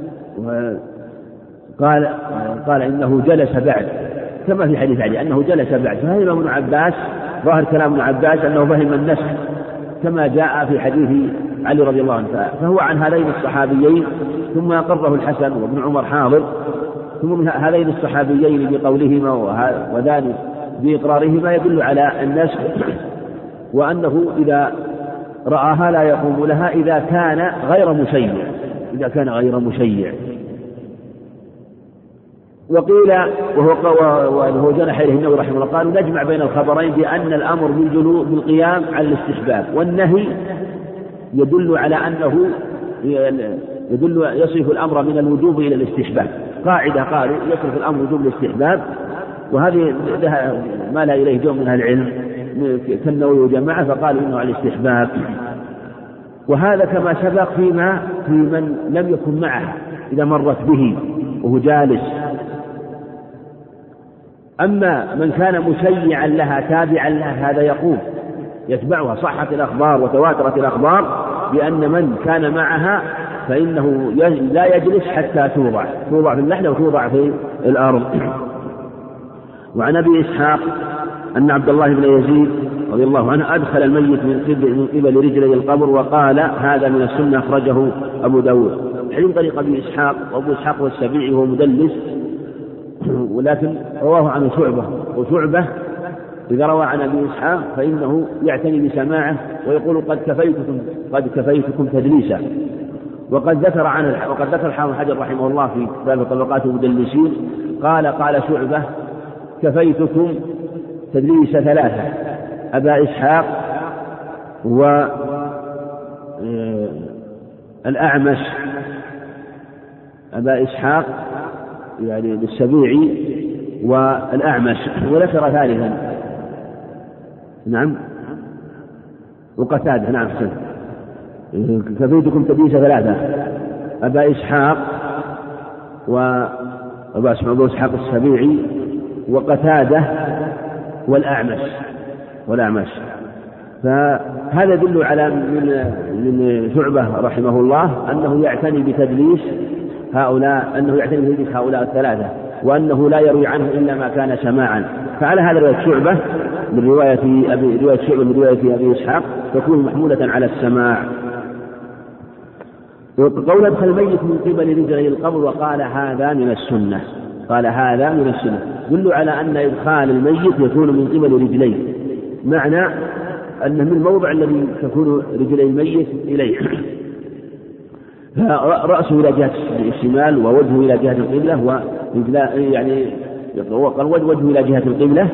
قال إنه جلس بعد، كما في حديث علي أنه جلس بعد. فهذا ابن عباس ظاهر كلام ابن عباس أنه فهم النسخ كما جاء في حديث علي رضي الله عنه، فهو عن هذين الصحابيين ثم أقره الحسن وابن عمر حاضر، ثم من هذين الصحابيين بقولهما وذلك بإقرارهما يدل على النسخ، وأنه إذا رآها لا يقوم لها إذا كان غير مشيع. وقيل وهو جنح إليه النووي رحمه الله قالوا نجمع بين الخبرين بأن الأمر بالقيام على الاستحباب، والنهي يدل على أنه يصرف الأمر من الوجوب إلى الاستحباب. قاعدة قالوا يصرف الأمر وجوب الاستحباب، وهذه ما لا إليه جمع من أهل العلم كالنووي وجماعة فقالوا إنه على الاستحباب. وهذا كما سبق في من لم يكن معها إذا مرت به وهو جالس. أما من كان مشيعا لها تابعا لها هذا يقوم يتبعها، صحت الأخبار وتواترت الأخبار بأن من كان معها فإنه لا يجلس حتى توضع في اللحد وتوضع في الأرض. وعن أبي إسحاق أن عبد الله بن يزيد رضي الله عنه أدخل الميت من قبل رجلي القبر وقال هذا من السنة، أخرجه أبو داود. حين طريق أبي إسحاق، وأبو إسحاق هو السبيعي وهو مدلس، ولكن رواه عنه شعبة، وشعبة إذا روى عن أبي إسحاق فإنه يعتني بسماعه ويقول قد كفيتكم تدليسا. وقد ذكر الحافظ حجر رحمه الله في باب طبقات المدلسين قال شعبة كفيتكم تدليس ثلاثة أبا إسحاق والأعمش أبا إسحاق يعني السبيعي والأعمش، وذكر ثالثا نعم وقتادة نعم كفيتكم تدليس ثلاثة أبا إسحاق وأبا إسحاق السبيعي وقتادة والأعمش. فهذا يدل على من شعبة رحمه الله أنه يعتني بتدليس هؤلاء الثلاثة، وأنه لا يروي عنه إلا ما كان سماعا. فعلى هذا رواية شعبة من رواية أبي إسحاق تكون محمولة على السماع. قول ادخل الميت من قبل رجلي القبر وقال هذا من السنة، يدل على أن إدخال الميت يكون من قبل رجليه، معنى أنه من الموضع الذي تكون رجلي الميت إليه، فرأسه إلى جهة الشمال ووجهه إلى جهة القبلة، يعني وجهه إلى جهة القبلة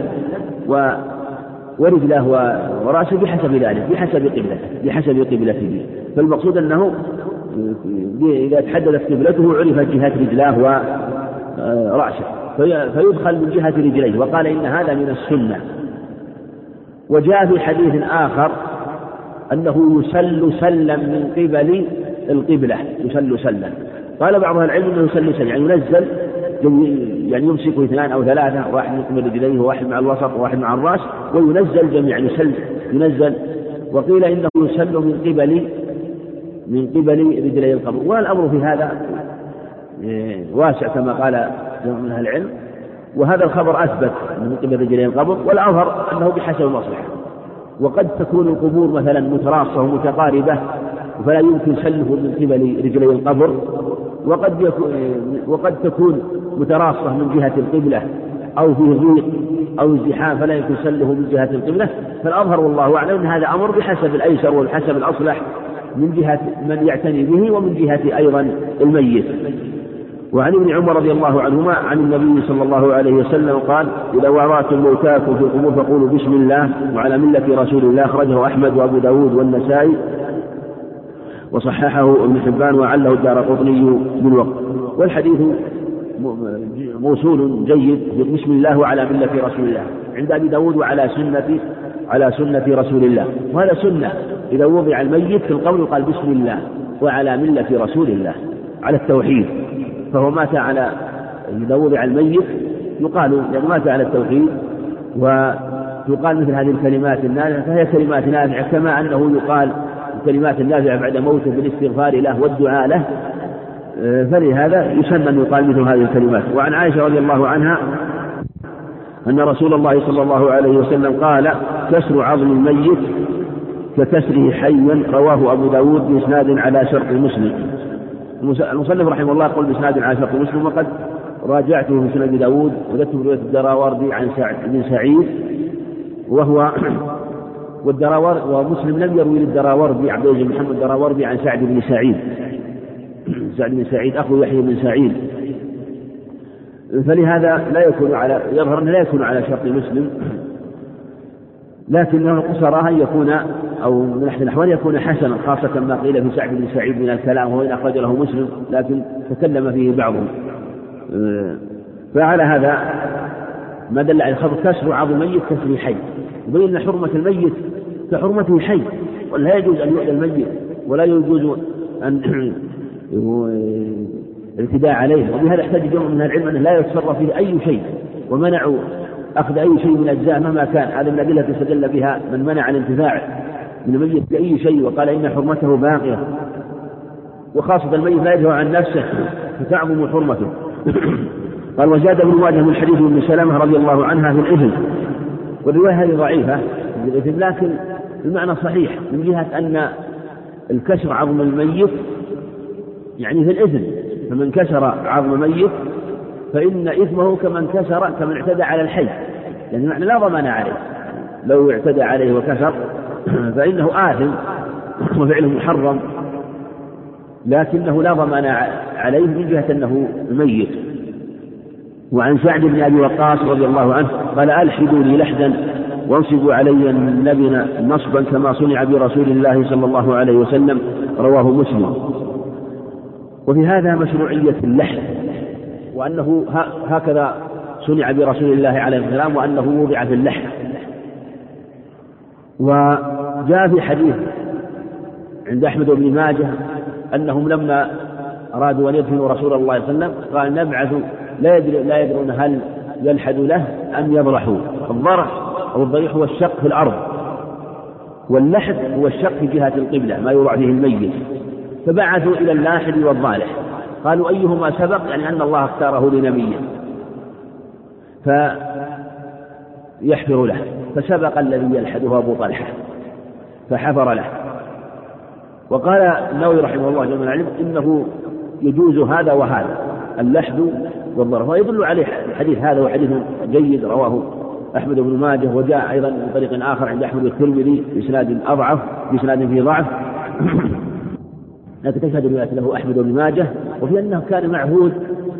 ورجله ورأسه بحسب ذلك بحسب قبلته. فالمقصود أنه إذا تحددت قبلته عرفت جهة رجلاه ورأسه فيدخل من جهة رجليه، وقال إن هذا من السنة. وجاء في حديث آخر أنه يسل سلا من قبل القبلة، قال بعض العلم أنه يسل سلا يعني ينزل، يعني يمسك 2 أو 3، واحد من قبل رجليه وواحد مع الوسط وواحد مع الرأس، وينزل جميعا ينزل. وقيل إنه يسل من قبل رجلي القبر، والأمر في هذا واسع كما قال جمع من أهل العلم، وهذا الخبر أثبت من قبل رجلي القبر، والأظهر أنه بحسب المصلحة. وقد تكون القبور مثلا متراصة ومتقاربة فلا يمكن سله من قبل رجلي القبر، وقد تكون متراصة من جهة القبلة أو فيه ضيق أو ازدحام فلا يمكن سله من جهة القبلة. فالأظهر والله أعلم أن هذا أمر بحسب الأيسر وبحسب الأصلح من جهة من يعتني به ومن جهة أيضا الميت. وعن ابن عمر رضي الله عنهما عن النبي صلى الله عليه وسلم قال إذا وضعتم موتاكم في القبور فقولوا بسم الله وعلى ملة رسول الله، أخرجه أحمد وأبو داود والنسائي وصححه ابن حبان وعله الدارقطني بالوقت. والحديث موصول جيد بسم الله وعلى ملة رسول الله عند أبي داود وعلى سنة رسول الله، وهذا سنة إذا وضع الميت في القبر قال بسم الله وعلى ملة رسول الله على التوحيد، فهو مات على إذا وضع الميت يقال يعني مات على التوحيد، ويقال مثل هذه الكلمات النافعة، فهي كلمات نافعة كما أنه يقال الكلمات النافعة بعد موته بالاستغفار له والدعاء له، فلهذا يسمى أن يقال مثل هذه الكلمات. وعن عائشة رضي الله عنها أن رسول الله صلى الله عليه وسلم قال كسر عظم الميت ككسره حيا، رواه أبو داود بإسناد على شرط مسلم. المصنف رحمه الله قال بإسناد على شرط مسلم، وقد راجعته في سنن أبي داود وذكرت رواية الدراوردي عن سعد بن سعيد، ومسلم لم يروي للدراوردي عبد الله بن محمد الدراوردي عن سعد بن سعيد أخو يحيى بن سعيد، فلهذا يظهر أنه لا يكون على شرط مسلم، لكنه قصر أن يكون أو من أحد الأحوال يكون حسنا، خاصة ما قيل في سعد بن سعيد من الكلام وهو إن أخرج له مسلم لكن تكلم فيه بعضهم. فعلى هذا ما دل على الخبر كسر عظم الميت كسر حي، يبين أن حرمة الميت كحرمته حي، ولا يجوز أن يؤذى الميت ولا يجوز أن الاعتداء عليه. وبهذا احتاج جمع من العلم أنه لا يتصرف فيه أي شيء، ومنعوا أخذ أي شيء من أجزاء مهما كان. هذا من الأدلة استدل بها من منع الانتفاع من الميت بأي شيء وقال إن حرمته باقية، وخاصة الميت لا يدفع عن نفسه فتعظم حرمته. قال وزاد ابن ماجه من حديث ابن سلمة رضي الله عنها في الإثم، والرواية هذه ضعيفة لكن المعنى صحيح من جهة أن الكسر عظم الميت يعني في الإثم، فمن كسر عظم ميت فإن إثمه كمن اعتدى على الحي، يعني معنى لا ضمان عليه، لو اعتدى عليه وكسر فإنه آثم وفعله محرم، لكنه لا ضمان عليه من جهة أنه ميت. وعن سعد بن أبي وقاص رضي الله عنه قال ألحدوا لي لحدا وانصبوا علي اللبن نصبا كما صنع برسول الله صلى الله عليه وسلم، رواه مسلم. وفي هذا مشروعية اللحد، وأنه هكذا صنع برسول الله عليه السلام، وأنه وضع في اللحد. وجاء في حديث عند أحمد بن ماجه أنهم لما أرادوا أن يدفنوا رسول الله صلى الله عليه وسلم قال نبعث لا يدرون هل يلحد له أم يضرحوا. الضرح أو الضريح هو الشق في الأرض، واللحد هو الشق في جهة القبلة ما يوضع فيه الميت، فبعثوا إلى اللاحد والضالح، قالوا أيهما سبق، يعني أن الله اختاره لنبيه فيحفر له، فسبق الذي يلحده أبو طلحة فحفر له. وقال النووي رحمه الله جل وعلا إنه يجوز هذا وهذا، اللحد والضرب، ويدل عليه الحديث هذا، وحديث جيد رواه أحمد بن ماجه، وجاء أيضا من طريق آخر عند أحمد الترمذي بإسناد أضعف، بإسناد فيه ضعف، لكن تشهد رواية له أحمد بن ماجه، وفي أنه كان معهود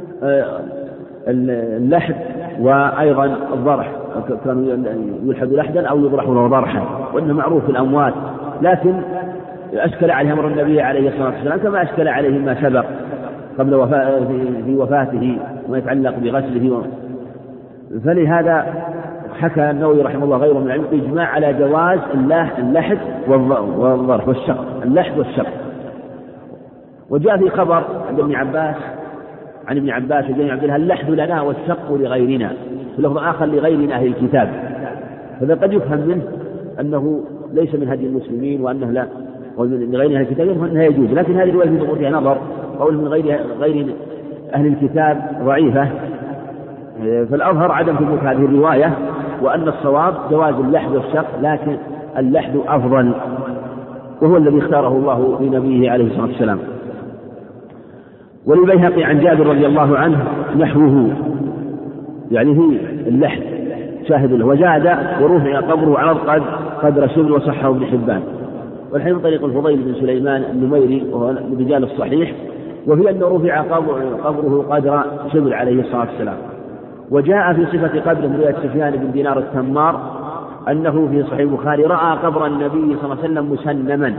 اللحد وأيضا الضرح، كانوا يلحد لحدا أو يضرحون ضرحا، وأنه معروف في الأموات، لكن أشكل عليه أمر النبي عليه الصلاة والسلام كما أشكل عليه ما سبق قبل في وفاته وما يتعلق بغسله. فلهذا حكى النووي رحمه الله غيره من العلم إجماع على جواز اللحد والضرح والشق، اللحد والشق. وجاء في خبر عند ابن عباس عن ابن عباس وجابر بن عبد الله اللحد لنا والشق لغيرنا، في لفظ آخر لغيرنا أهل الكتاب. فذا قد يفهم منه أنه ليس من هدي المسلمين وأنه لا لغير أهل الكتاب، وأنها يجوز، لكن هذه الرواية في ثبوتها نظر، قول من غير أهل الكتاب ضعيفة، فالأظهر عدم ثبوت هذه الرواية، وأن الصواب جواز اللحد والشق، لكن اللحد أفضل، وهو الذي اختاره الله لنبيه عليه الصلاة والسلام. وللبيهقي عن جابر رضي الله عنه نحوه، يعني هي اللحد شاهد له، وزاد ورفع قبره على الأرض قدر شبر، وصحه ابن حبان. والحين من طريق الفضيل بن سليمان النميري وهو من رجال الصحيح، وفي أنه رفع قبره قدر شبر عليه الصلاة والسلام. وجاء في صفة قبره من رواية سفيان بن دينار التمار أنه في صحيح البخاري رأى قبر النبي صلى الله عليه وسلم مسنما،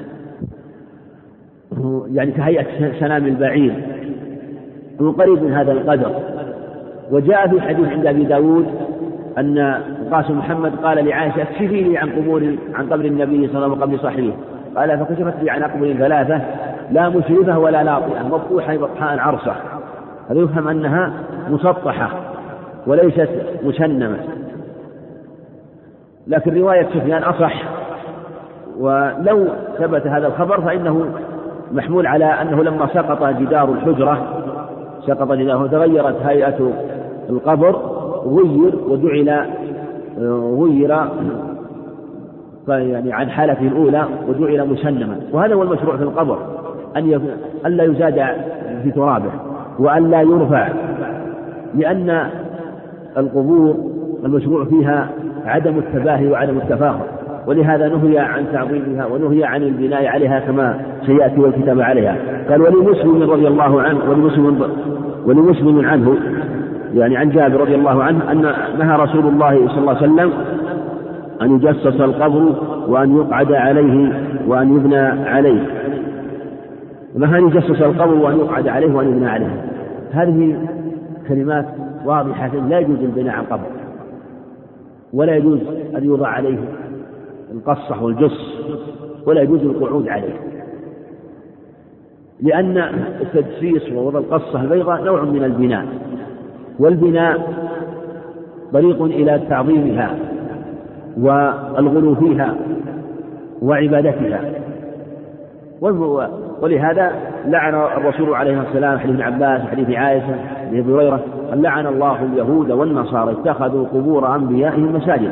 يعني كهيئة سنام البعير، وقريب من هذا القدر. وجاء في حديث عند أبي داود أن قاسم محمد قال لعائشة اكشفي لي عن قبر النبي صلى الله عليه وسلم قبل صاحبه، قال فكشفت لي عن أقبر ثلاثة لا مشرفة ولا لاطئة مطروحة بطحاء عرصة. هذا يفهم أنها مسطحة وليست مسنمة، لكن رواية سفيان أصح. ولو ثبت هذا الخبر فإنه محمول على أنه لما سقط جدار الحجرة تغيرت هيئة القبر، غير يعني عن حالته الأولى وجعل مسنما. وهذا هو المشروع في القبر، أن لا يزاد في ترابه وأن لا يرفع، لأن القبور المشروع فيها عدم التباهي وعدم التفاخر، ولهذا نهي عن تعظيمها ونهي عن البناء عليها كما سيأتي والكتاب عليها. قال ولمسلم رضي الله عنه ولمسلم عنه، يعني عن جابر رضي الله عنه أن نهى رسول الله صلى الله عليه وسلم أن يجسس القبر وأن يقعد عليه وأن يبنى عليه. نهى أن يجسس القبر وأن يقعد عليه وأن يبنى عليه. هذه كلمات واضحة، لا يجوز البناء على القبر، ولا يجوز أن يوضع عليه القصة والجص، ولا يجوز القعود عليه، لأن التجسيس ووضع القصة البيضاء نوع من البناء، والبناء طريق إلى تعظيمها والغلو فيها وعبادتها. ولهذا لعن الرسول عليه الصلاة والسلام حديث ابن عباس حديث عائشة حديث أبي هريرة قال لعن الله اليهود والنصارى اتخذوا قبور أنبيائهم مساجد.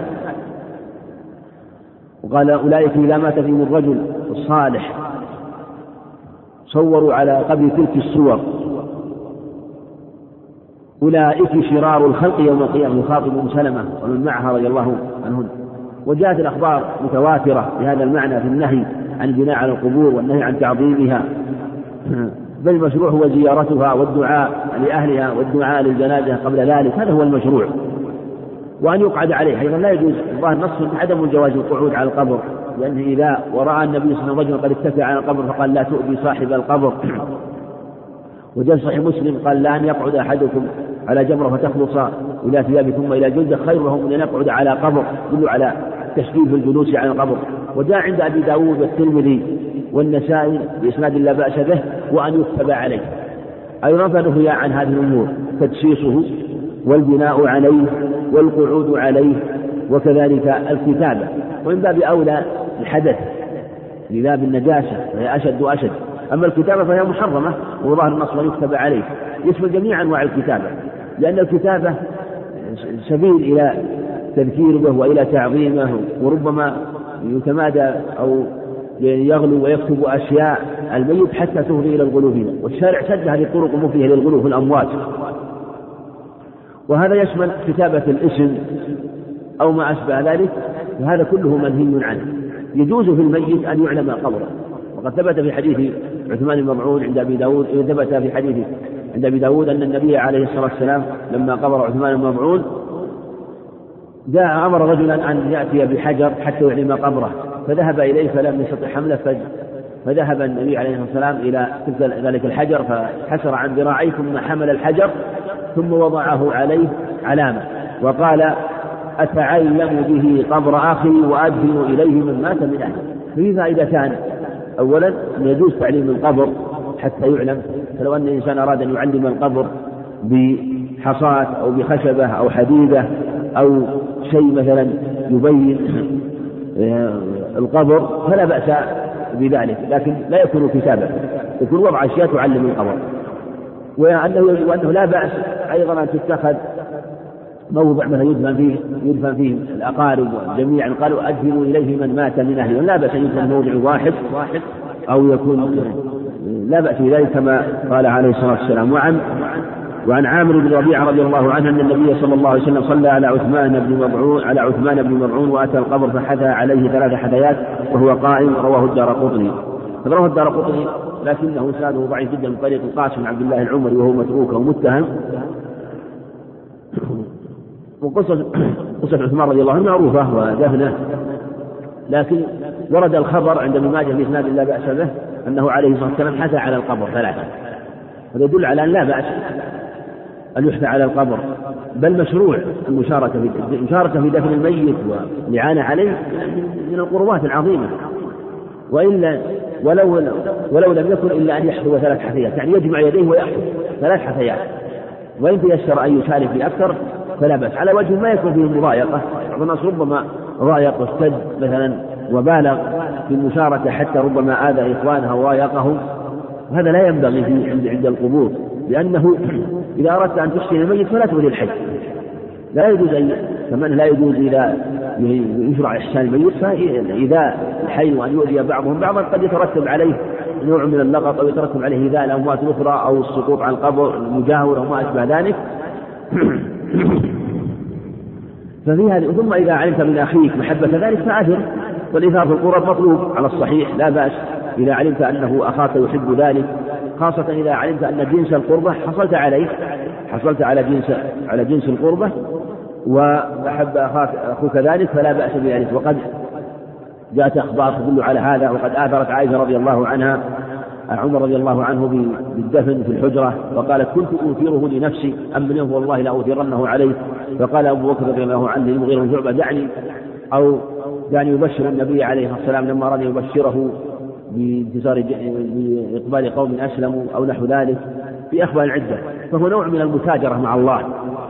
وقال أولئك إذا مات فيهم الرجل الصالح صوروا على قبر تلك الصور أولئك شرار الخلق يوم القيامة، يخاطب أم سلمة ومن معها رضي الله عنهن. وجاءت الأخبار متواترة بهذا المعنى في النهي عن البناء على القبور والنهي عن تعظيمها. بل المشروع هو زيارتها والدعاء لأهلها والدعاء للجنازة قبل ذلك، هذا هو المشروع. وأن يقعد عليه أيضا لا يجوز، ظاهر نص عدم جواز القعود على القبر، لأنه إذا ورأى النبي صلى الله عليه وسلم رجلا قد اتكى على القبر فقال لا تؤذي صاحب القبر. وجاء صحيح مسلم قال لا أن يقعد أحدكم على جمرة فتخلص إلى ثيابه ثم إلى جلده خير له من أن يقعد على قبر، يدل على تشديد الجلوس على القبر. وجاء عند أبي داود والترمذي والنسائي بإسناد لا بأس به وأن يكتب عليه أيضا، فنهي عن هذه الأمور تدشيصه والبناء عليه والقعود عليه وكذلك الكتابة. ومن باب أولى الحدث لباب النجاسة فهي أشد. أما الكتابة فهي محرمة وظاهر النص يكتب عليه، يشمل جميع أنواع الكتابة، لأن الكتابة سبيل إلى تذكير به وإلى تعظيمه، وربما يتمادى أو يغلو ويكتب أشياء الميت حتى تفضي إلى الغلو فيه، والشارع سد هذه الطرق المفضية للغلو في الأموات. وهذا يشمل كتابة الاسم أو ما أشبه ذلك، وهذا كله منهي عنه. يجوز في الميت أن يعلم قبره، وقد ثبت في حديث عثمان بن مظعون عند أبي داود، ثبت في حديث عند أبي داود أن النبي عليه الصلاة والسلام لما قبر عثمان بن مظعون جاء أمر رجلا أن يأتي بحجر حتى يعلم قبره، فذهب إليه فلم يستطع حمله، فذهب النبي عليه الصلاة والسلام إلى ذلك الحجر فحسر عن ذراعيه ثم حمل الحجر ثم وضعه عليه علامة وقال أتعلم به قبر أخي وأدفن إليه من مات من أهله. فإذا إذا كان أولا يجوز تعليم القبر حتى يعلم، فلو أن الإنسان أراد أن يعلم القبر بحصاة أو بخشبة أو حديدة أو شيء مثلا يبين القبر فلا بأس بذلك، لكن لا يكون كتابة، يكون وضع أشياء تعلم القبر. وأنه لا بأس أيضا أن تتخذ موضع مثلا يدفن فيه الأقارب وجميعا، قالوا أدفنوا إليه من مات من أهله، لا بأس أن يدفن موضع واحد أو يكون لا بأس بذلك كما قال عليه الصلاة والسلام. وعن عامر بن ربيعة رضي الله عنه أن النبي صلى الله عليه وسلم صلى على عثمان بن مظعون وأتى القبر فحثى عليه 3 حثيات وهو قائم، رواه الدارقطني. رواه الدارقطني لكنه إسناده ضعيف جدا من طريق القاسم بن عبد الله العمري وهو متروك ومتهم. وقصة عثمان رضي الله عنه معروفة ودفنه، لكن ورد الخبر عند ابن ماجه بإسناد لا بأس به أنه عليه الصلاة والسلام حثى على القبر 3، هذا يدل على أن لا بأس أن يحثى على القبر، بل مشروع المشاركة في دفن الميت والإعانة عليه من القربات العظيمة، ولو لم يكن إلا أن يحثو 3 حثيات، يعني يجمع يديه ويحثو 3 حثيات، وإن تيسر أن يشارك في أكثر فلا بأس، على وجه ما يكون فيه مضايقة. بعض الناس ربما ضايق واستد مثلا وبالغ في المشاركة حتى ربما آذى إخوانها وضايقهم، وهذا لا ينبغي عند القبور، لأنه إذا أردت أن تحسن الميت فلا تؤذي الحي، لا يجوز كمان لا يجوز إذا يشرع إحسان الميت فإذا الحي وأن يؤذي بعضهم بعضا قد يترتب عليه نوع من اللغط أو يترتب عليه إيذاء الأموات الأخرى أو السقوط عن القبر المجاور أو ما أشبه ذلك. ففي هذه ثم إذا علمت من أخيك محبة ذلك فأثر، والإثار في القرب مطلوب على الصحيح لا بأس إذا علمت أنه أخاك يحب ذلك، خاصة إذا علمت أن جنس القربة حصلت على جنس القربة وأحب أخوك ذلك فلا بأس بذلك. وقد جاءت أخبار تدل على هذا، وقد آثرت عائشة رضي الله عنها عمر رضي الله عنه بالدفن في الحجرة وقالت كنت أوثره لنفسي أم منه والله لا أوثرنه عليه، فقال أبو بكر رضي الله عنه للمغيرة بن شعبة دعني يبشر النبي عليه الصلاة والسلام لما أراد يبشره بإقبال قوم أسلموا أو نحو ذلك في أخبار عدة، فهو نوع من المتاجرة مع الله.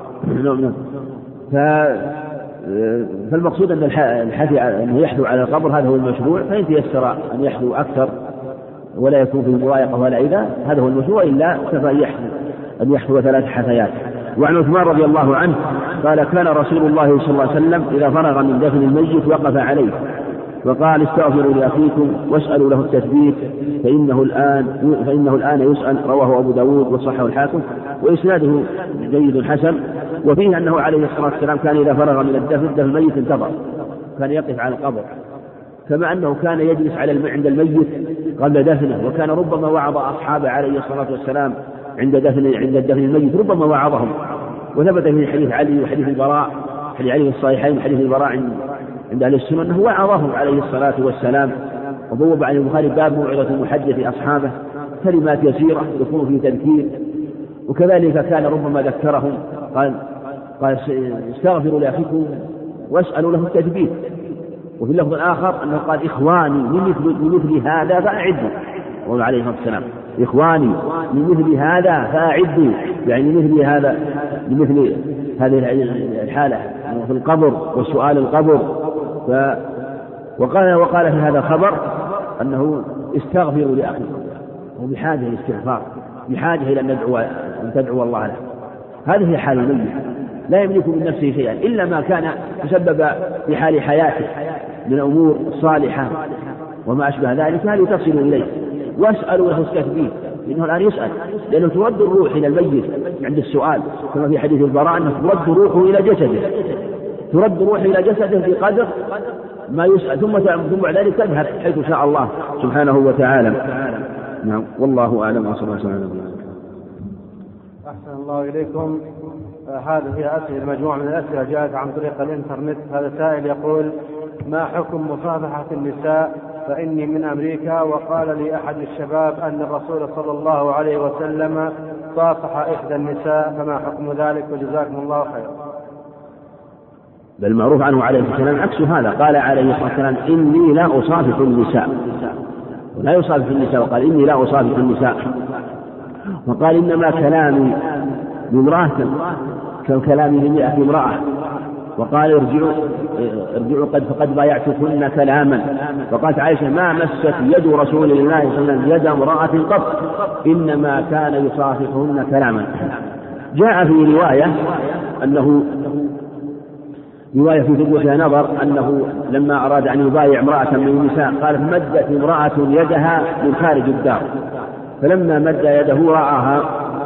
فالمقصود أن الحثي أنه يحثو على القبر هذا هو المشروع، فإن تيسر أن يحثو أكثر ولا يكون في مضايقة ولا إذا هذا هو المشروع، إلا كفى أن يحثو 3 حثيات. وعن عثمان رضي الله عنه قال كان رسول الله صلى الله عليه وسلم إذا فرغ من دفن الميت وقف عليه وقال استغفروا لأخيكم واسألوا له التثبيت فإنه الآن يسأل، رواه أبو داود وصححه الحاكم وإسناده جيد حسن. وفيه أنه عليه الصلاة والسلام كان إذا فرغ من دفن الميت انتظر، كان يقف على القبر، كما أنه كان يجلس عند الميت قبل دفنه، وكان ربما وعظ أصحابه عليه الصلاة والسلام عند دفن الميت، ربما وعظهم. وثبت في حديث علي وحديث البراء، حديث علي في الصحيحين وحديث البراء عند أهل السنة أنه وعظهم عليه الصلاة والسلام. وبوب عن البخاري باب موعظة المحدث أصحابه، كلمات يسيرة يكون في تذكير. وكذلك كان ربما ذكرهم قال استغفروا لأخيكم واسألوا له التثبيت. وفي اللفظ الآخر أنه قال إخواني من مثل هذا فأعدوا، وقال عليه الصلاة والسلام إخواني من مثل هذا فأعدوا، يعني لمثل هذه الحالة في القبر والسؤال القبر. وقال في هذا الخبر أنه استغفروا لأخيكم، وبحاجة الاستغفار، بحاجة إلى أن تدعو الله له. هذه هي حال الميت، لا يملك من نفسه شيئا إلا ما كان تسبب في حال حياته من أمور صالحة وما أشبه ذلك، هذه تصل إليه. واسألوا له التثبيت، لأنه الآن يسأل، لأنه ترد الروح إلى الميت عند السؤال، كما في حديث البراء أنه ترد روحه إلى جسده، ترد روحه إلى جسده في قدر ما يسأل، ثم بعد ذلك تذهب حيث شاء الله سبحانه وتعالى. نعم، والله أعلم وصلى الله عليه وسلم. أحسن الله إليكم. هذه هي أسئلة، مجموعة من الأسئلة جاءت عن طريق الإنترنت. هذا سائل يقول: ما حكم مصافحة النساء؟ فإني من أمريكا، وقال لي أحد الشباب أن الرسول صلى الله عليه وسلم صافح إحدى النساء، فما حكم ذلك؟ وجزاكم الله خيرا. بل معروف عنه عليه الصلاة والسلام عكس هذا، قال عليه الصلاة والسلام إني لا أصافح النساء، ولا يصافح النساء، وقال إني لا أصافح النساء، وقال إنما كلامي بامرأة ككلامي لمئة امرأة، وقال ارجعوا فقد بايعتكن كلاما. وقالت عائشة ما مست يد رسول الله صلى الله عليه وسلم يد امرأة قط، إنما كان يصافحهن كلاما. جاء في رواية في ثبوتها نظر، أنه لما أراد أن يبايع امرأة من النساء قالت مدت امرأة يدها من خارج الدار، فلما مد يده رآها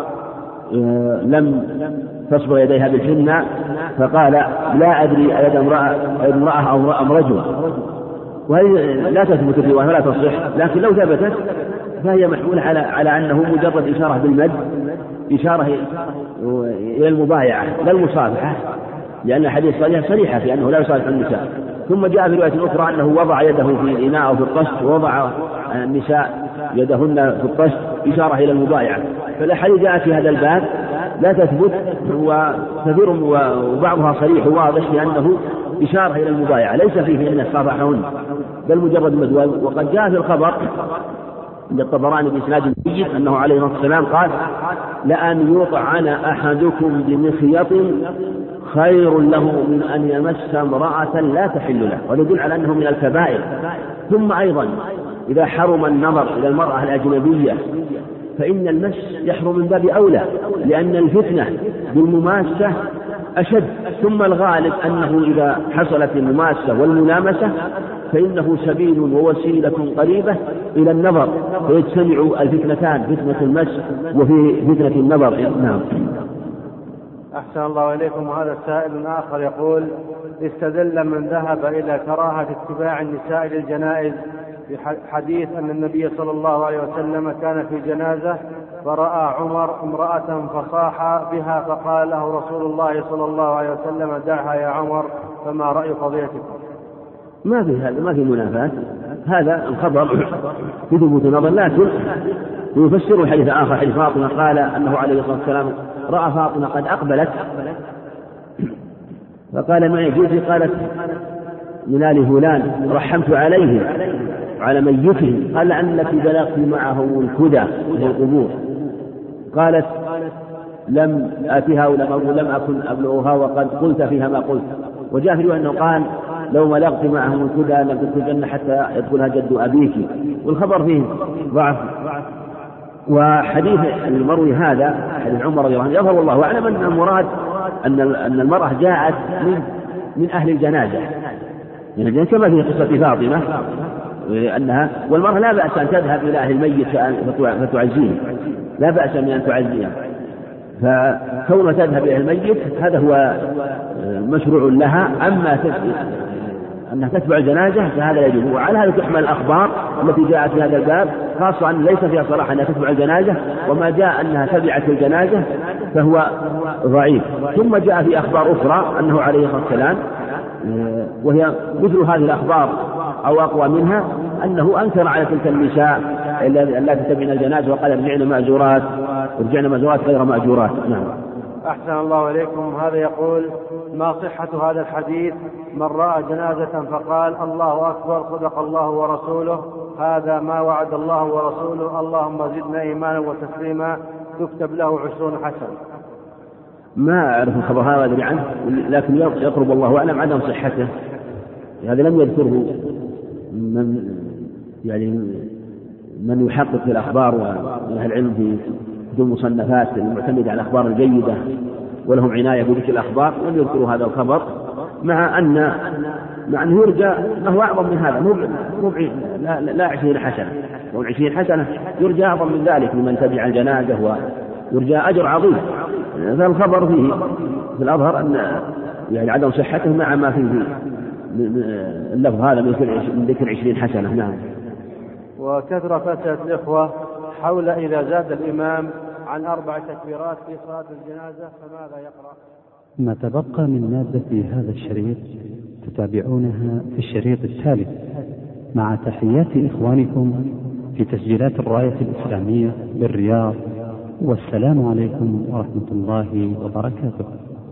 لم تصبغ يديها بالحنة، فقال لا أدري أيد امرأة أو أم رجل. وهذه لا تثبت الرواية ولا تصح، لكن لو ثبتت فهي محمولة على أنه مجرد إشارة بالمد، إشارة إلى المبايعة لا المصافحة، لأن الحديث صريحة في أنه لا يصافح النساء. ثم جاء في رواية أخرى أنه وضع يده في الإناء أو في الطست، ووضع النساء يدهن في الطست إشارة إلى المبايعة. فالأحاديث جاءت في هذا الباب لا تثبت، وكثير وبعضها صريح وواضح لأنه إشارة إلى المبايعة، ليس فيه أن صافحهن بل مجرد مدوى. وقد جاء في الخبر عند الطبراني بإسناد جيد أنه عليه الصلاة والسلام قال لأن يطعن أحدكم بمخيط خير له من أن يمس امرأة لا تحل له، ويدل على أنه من الكبائر. ثم أيضا إذا حرم النظر إلى المرأة الأجنبية فإن المس يحرم من باب أولى، لأن الفتنة بالمماسة أشد. ثم الغالب أنه إذا حصلت المماسة والملامسة فإنه سبيل ووسيلة قريبة إلى النظر، فيجتمع الفتنتان، فتنة المس وفي فتنة النظر. نعم. أحسن الله إليكم. وهذا السائل آخر يقول: استدل من ذهب إلى كراهة اتباع النساء للجنائز بحديث أن النبي صلى الله عليه وسلم كان في جنازة فرأى عمر امرأة فصاح بها، فقال له رسول الله صلى الله عليه وسلم دعها يا عمر، فما رأي قضيتكم؟ ما في منافاة، هذا الخبر في ثبوت النظر، لكن يفسر الحديث آخر، حديث فاطمة قال أنه عليه الصلاة والسلام رأى فاطمة قد أقبلت فقال معي جئتي، قالت من آل فلان رحمت عليه على ميته، قال أنك بلغت معه الكدى في القبور، قالت لم آتها ولم أكن أبلغها وقد قلت فيها ما قلت. وجاء في رواية أنه قال لو بلغت معهم الكدى لم تدخل الجنة حتى يدخلها جد أبيك، والخبر فيه ضعف. وحديث المروي هذا حديث عمر رضي الله عنه يظهر والله أعلم أن المراد أن المرأة جاءت من أهل الجنازة، يعني كما في قصة فاطمة أنها، والمرأة لا بأس أن تذهب إلى أهل الميت فتعزيه، لا بأس من أن تعزيه، فكونها أنها تتبع الجنازة فهذا يجب. وعلى هذا تحمل الأخبار التي جاءت في هذا الباب، خاصة أن ليس فيها صراحة أنها تتبع الجنازة، وما جاء أنها تبعت الجنازة فهو ضعيف. ثم جاء في أخبار أخرى أنه عليه الصلاة والسلام، وهي مثل هذه الأخبار أو أقوى منها، أنه أنكر على تلك النساء التي تتبعن الجنازة وقال ارجعن مأجورات غير مأجورات. نعم. أحسن الله إليكم. هذا يقول: ما صحة هذا الحديث من رأى جنازة فقال الله أكبر صدق الله ورسوله هذا ما وعد الله ورسوله اللهم زدنا إيمانا وتسليما تكتب له 20 حسنة؟ ما أعرف الخبر هذا أدري عنه، لكن يقرب الله أعلم عدم صحته. هذا لم يذكره من يحقق في الأخبار وأهل العلم في كتب المصنفات المعتمدة على الأخبار الجيدة ولهم عناية بذكر الأخبار، لم يذكروا هذا الخبر، مع أنه يرجى أنه أعظم من هذا، لا 20 حسنة، لو 20 حسنة يرجى أعظم من ذلك لمن تبع الجنازة ويرجى أجر عظيم. فالخبر فيه في الأظهر أن يعني عدم صحته مع ما فيه اللفظ هذا من ذكر 20 حسنة. نعم. وكثرة أسئلة الإخوة حول إذا زاد الإمام عن 4 تكبيرات في صلاة الجنازة فماذا يقرأ؟ ما تبقى من مادة هذا الشريط تتابعونها في الشريط التالي، مع تحيات إخوانكم في تسجيلات الراية الإسلامية بالرياض، والسلام عليكم ورحمة الله وبركاته.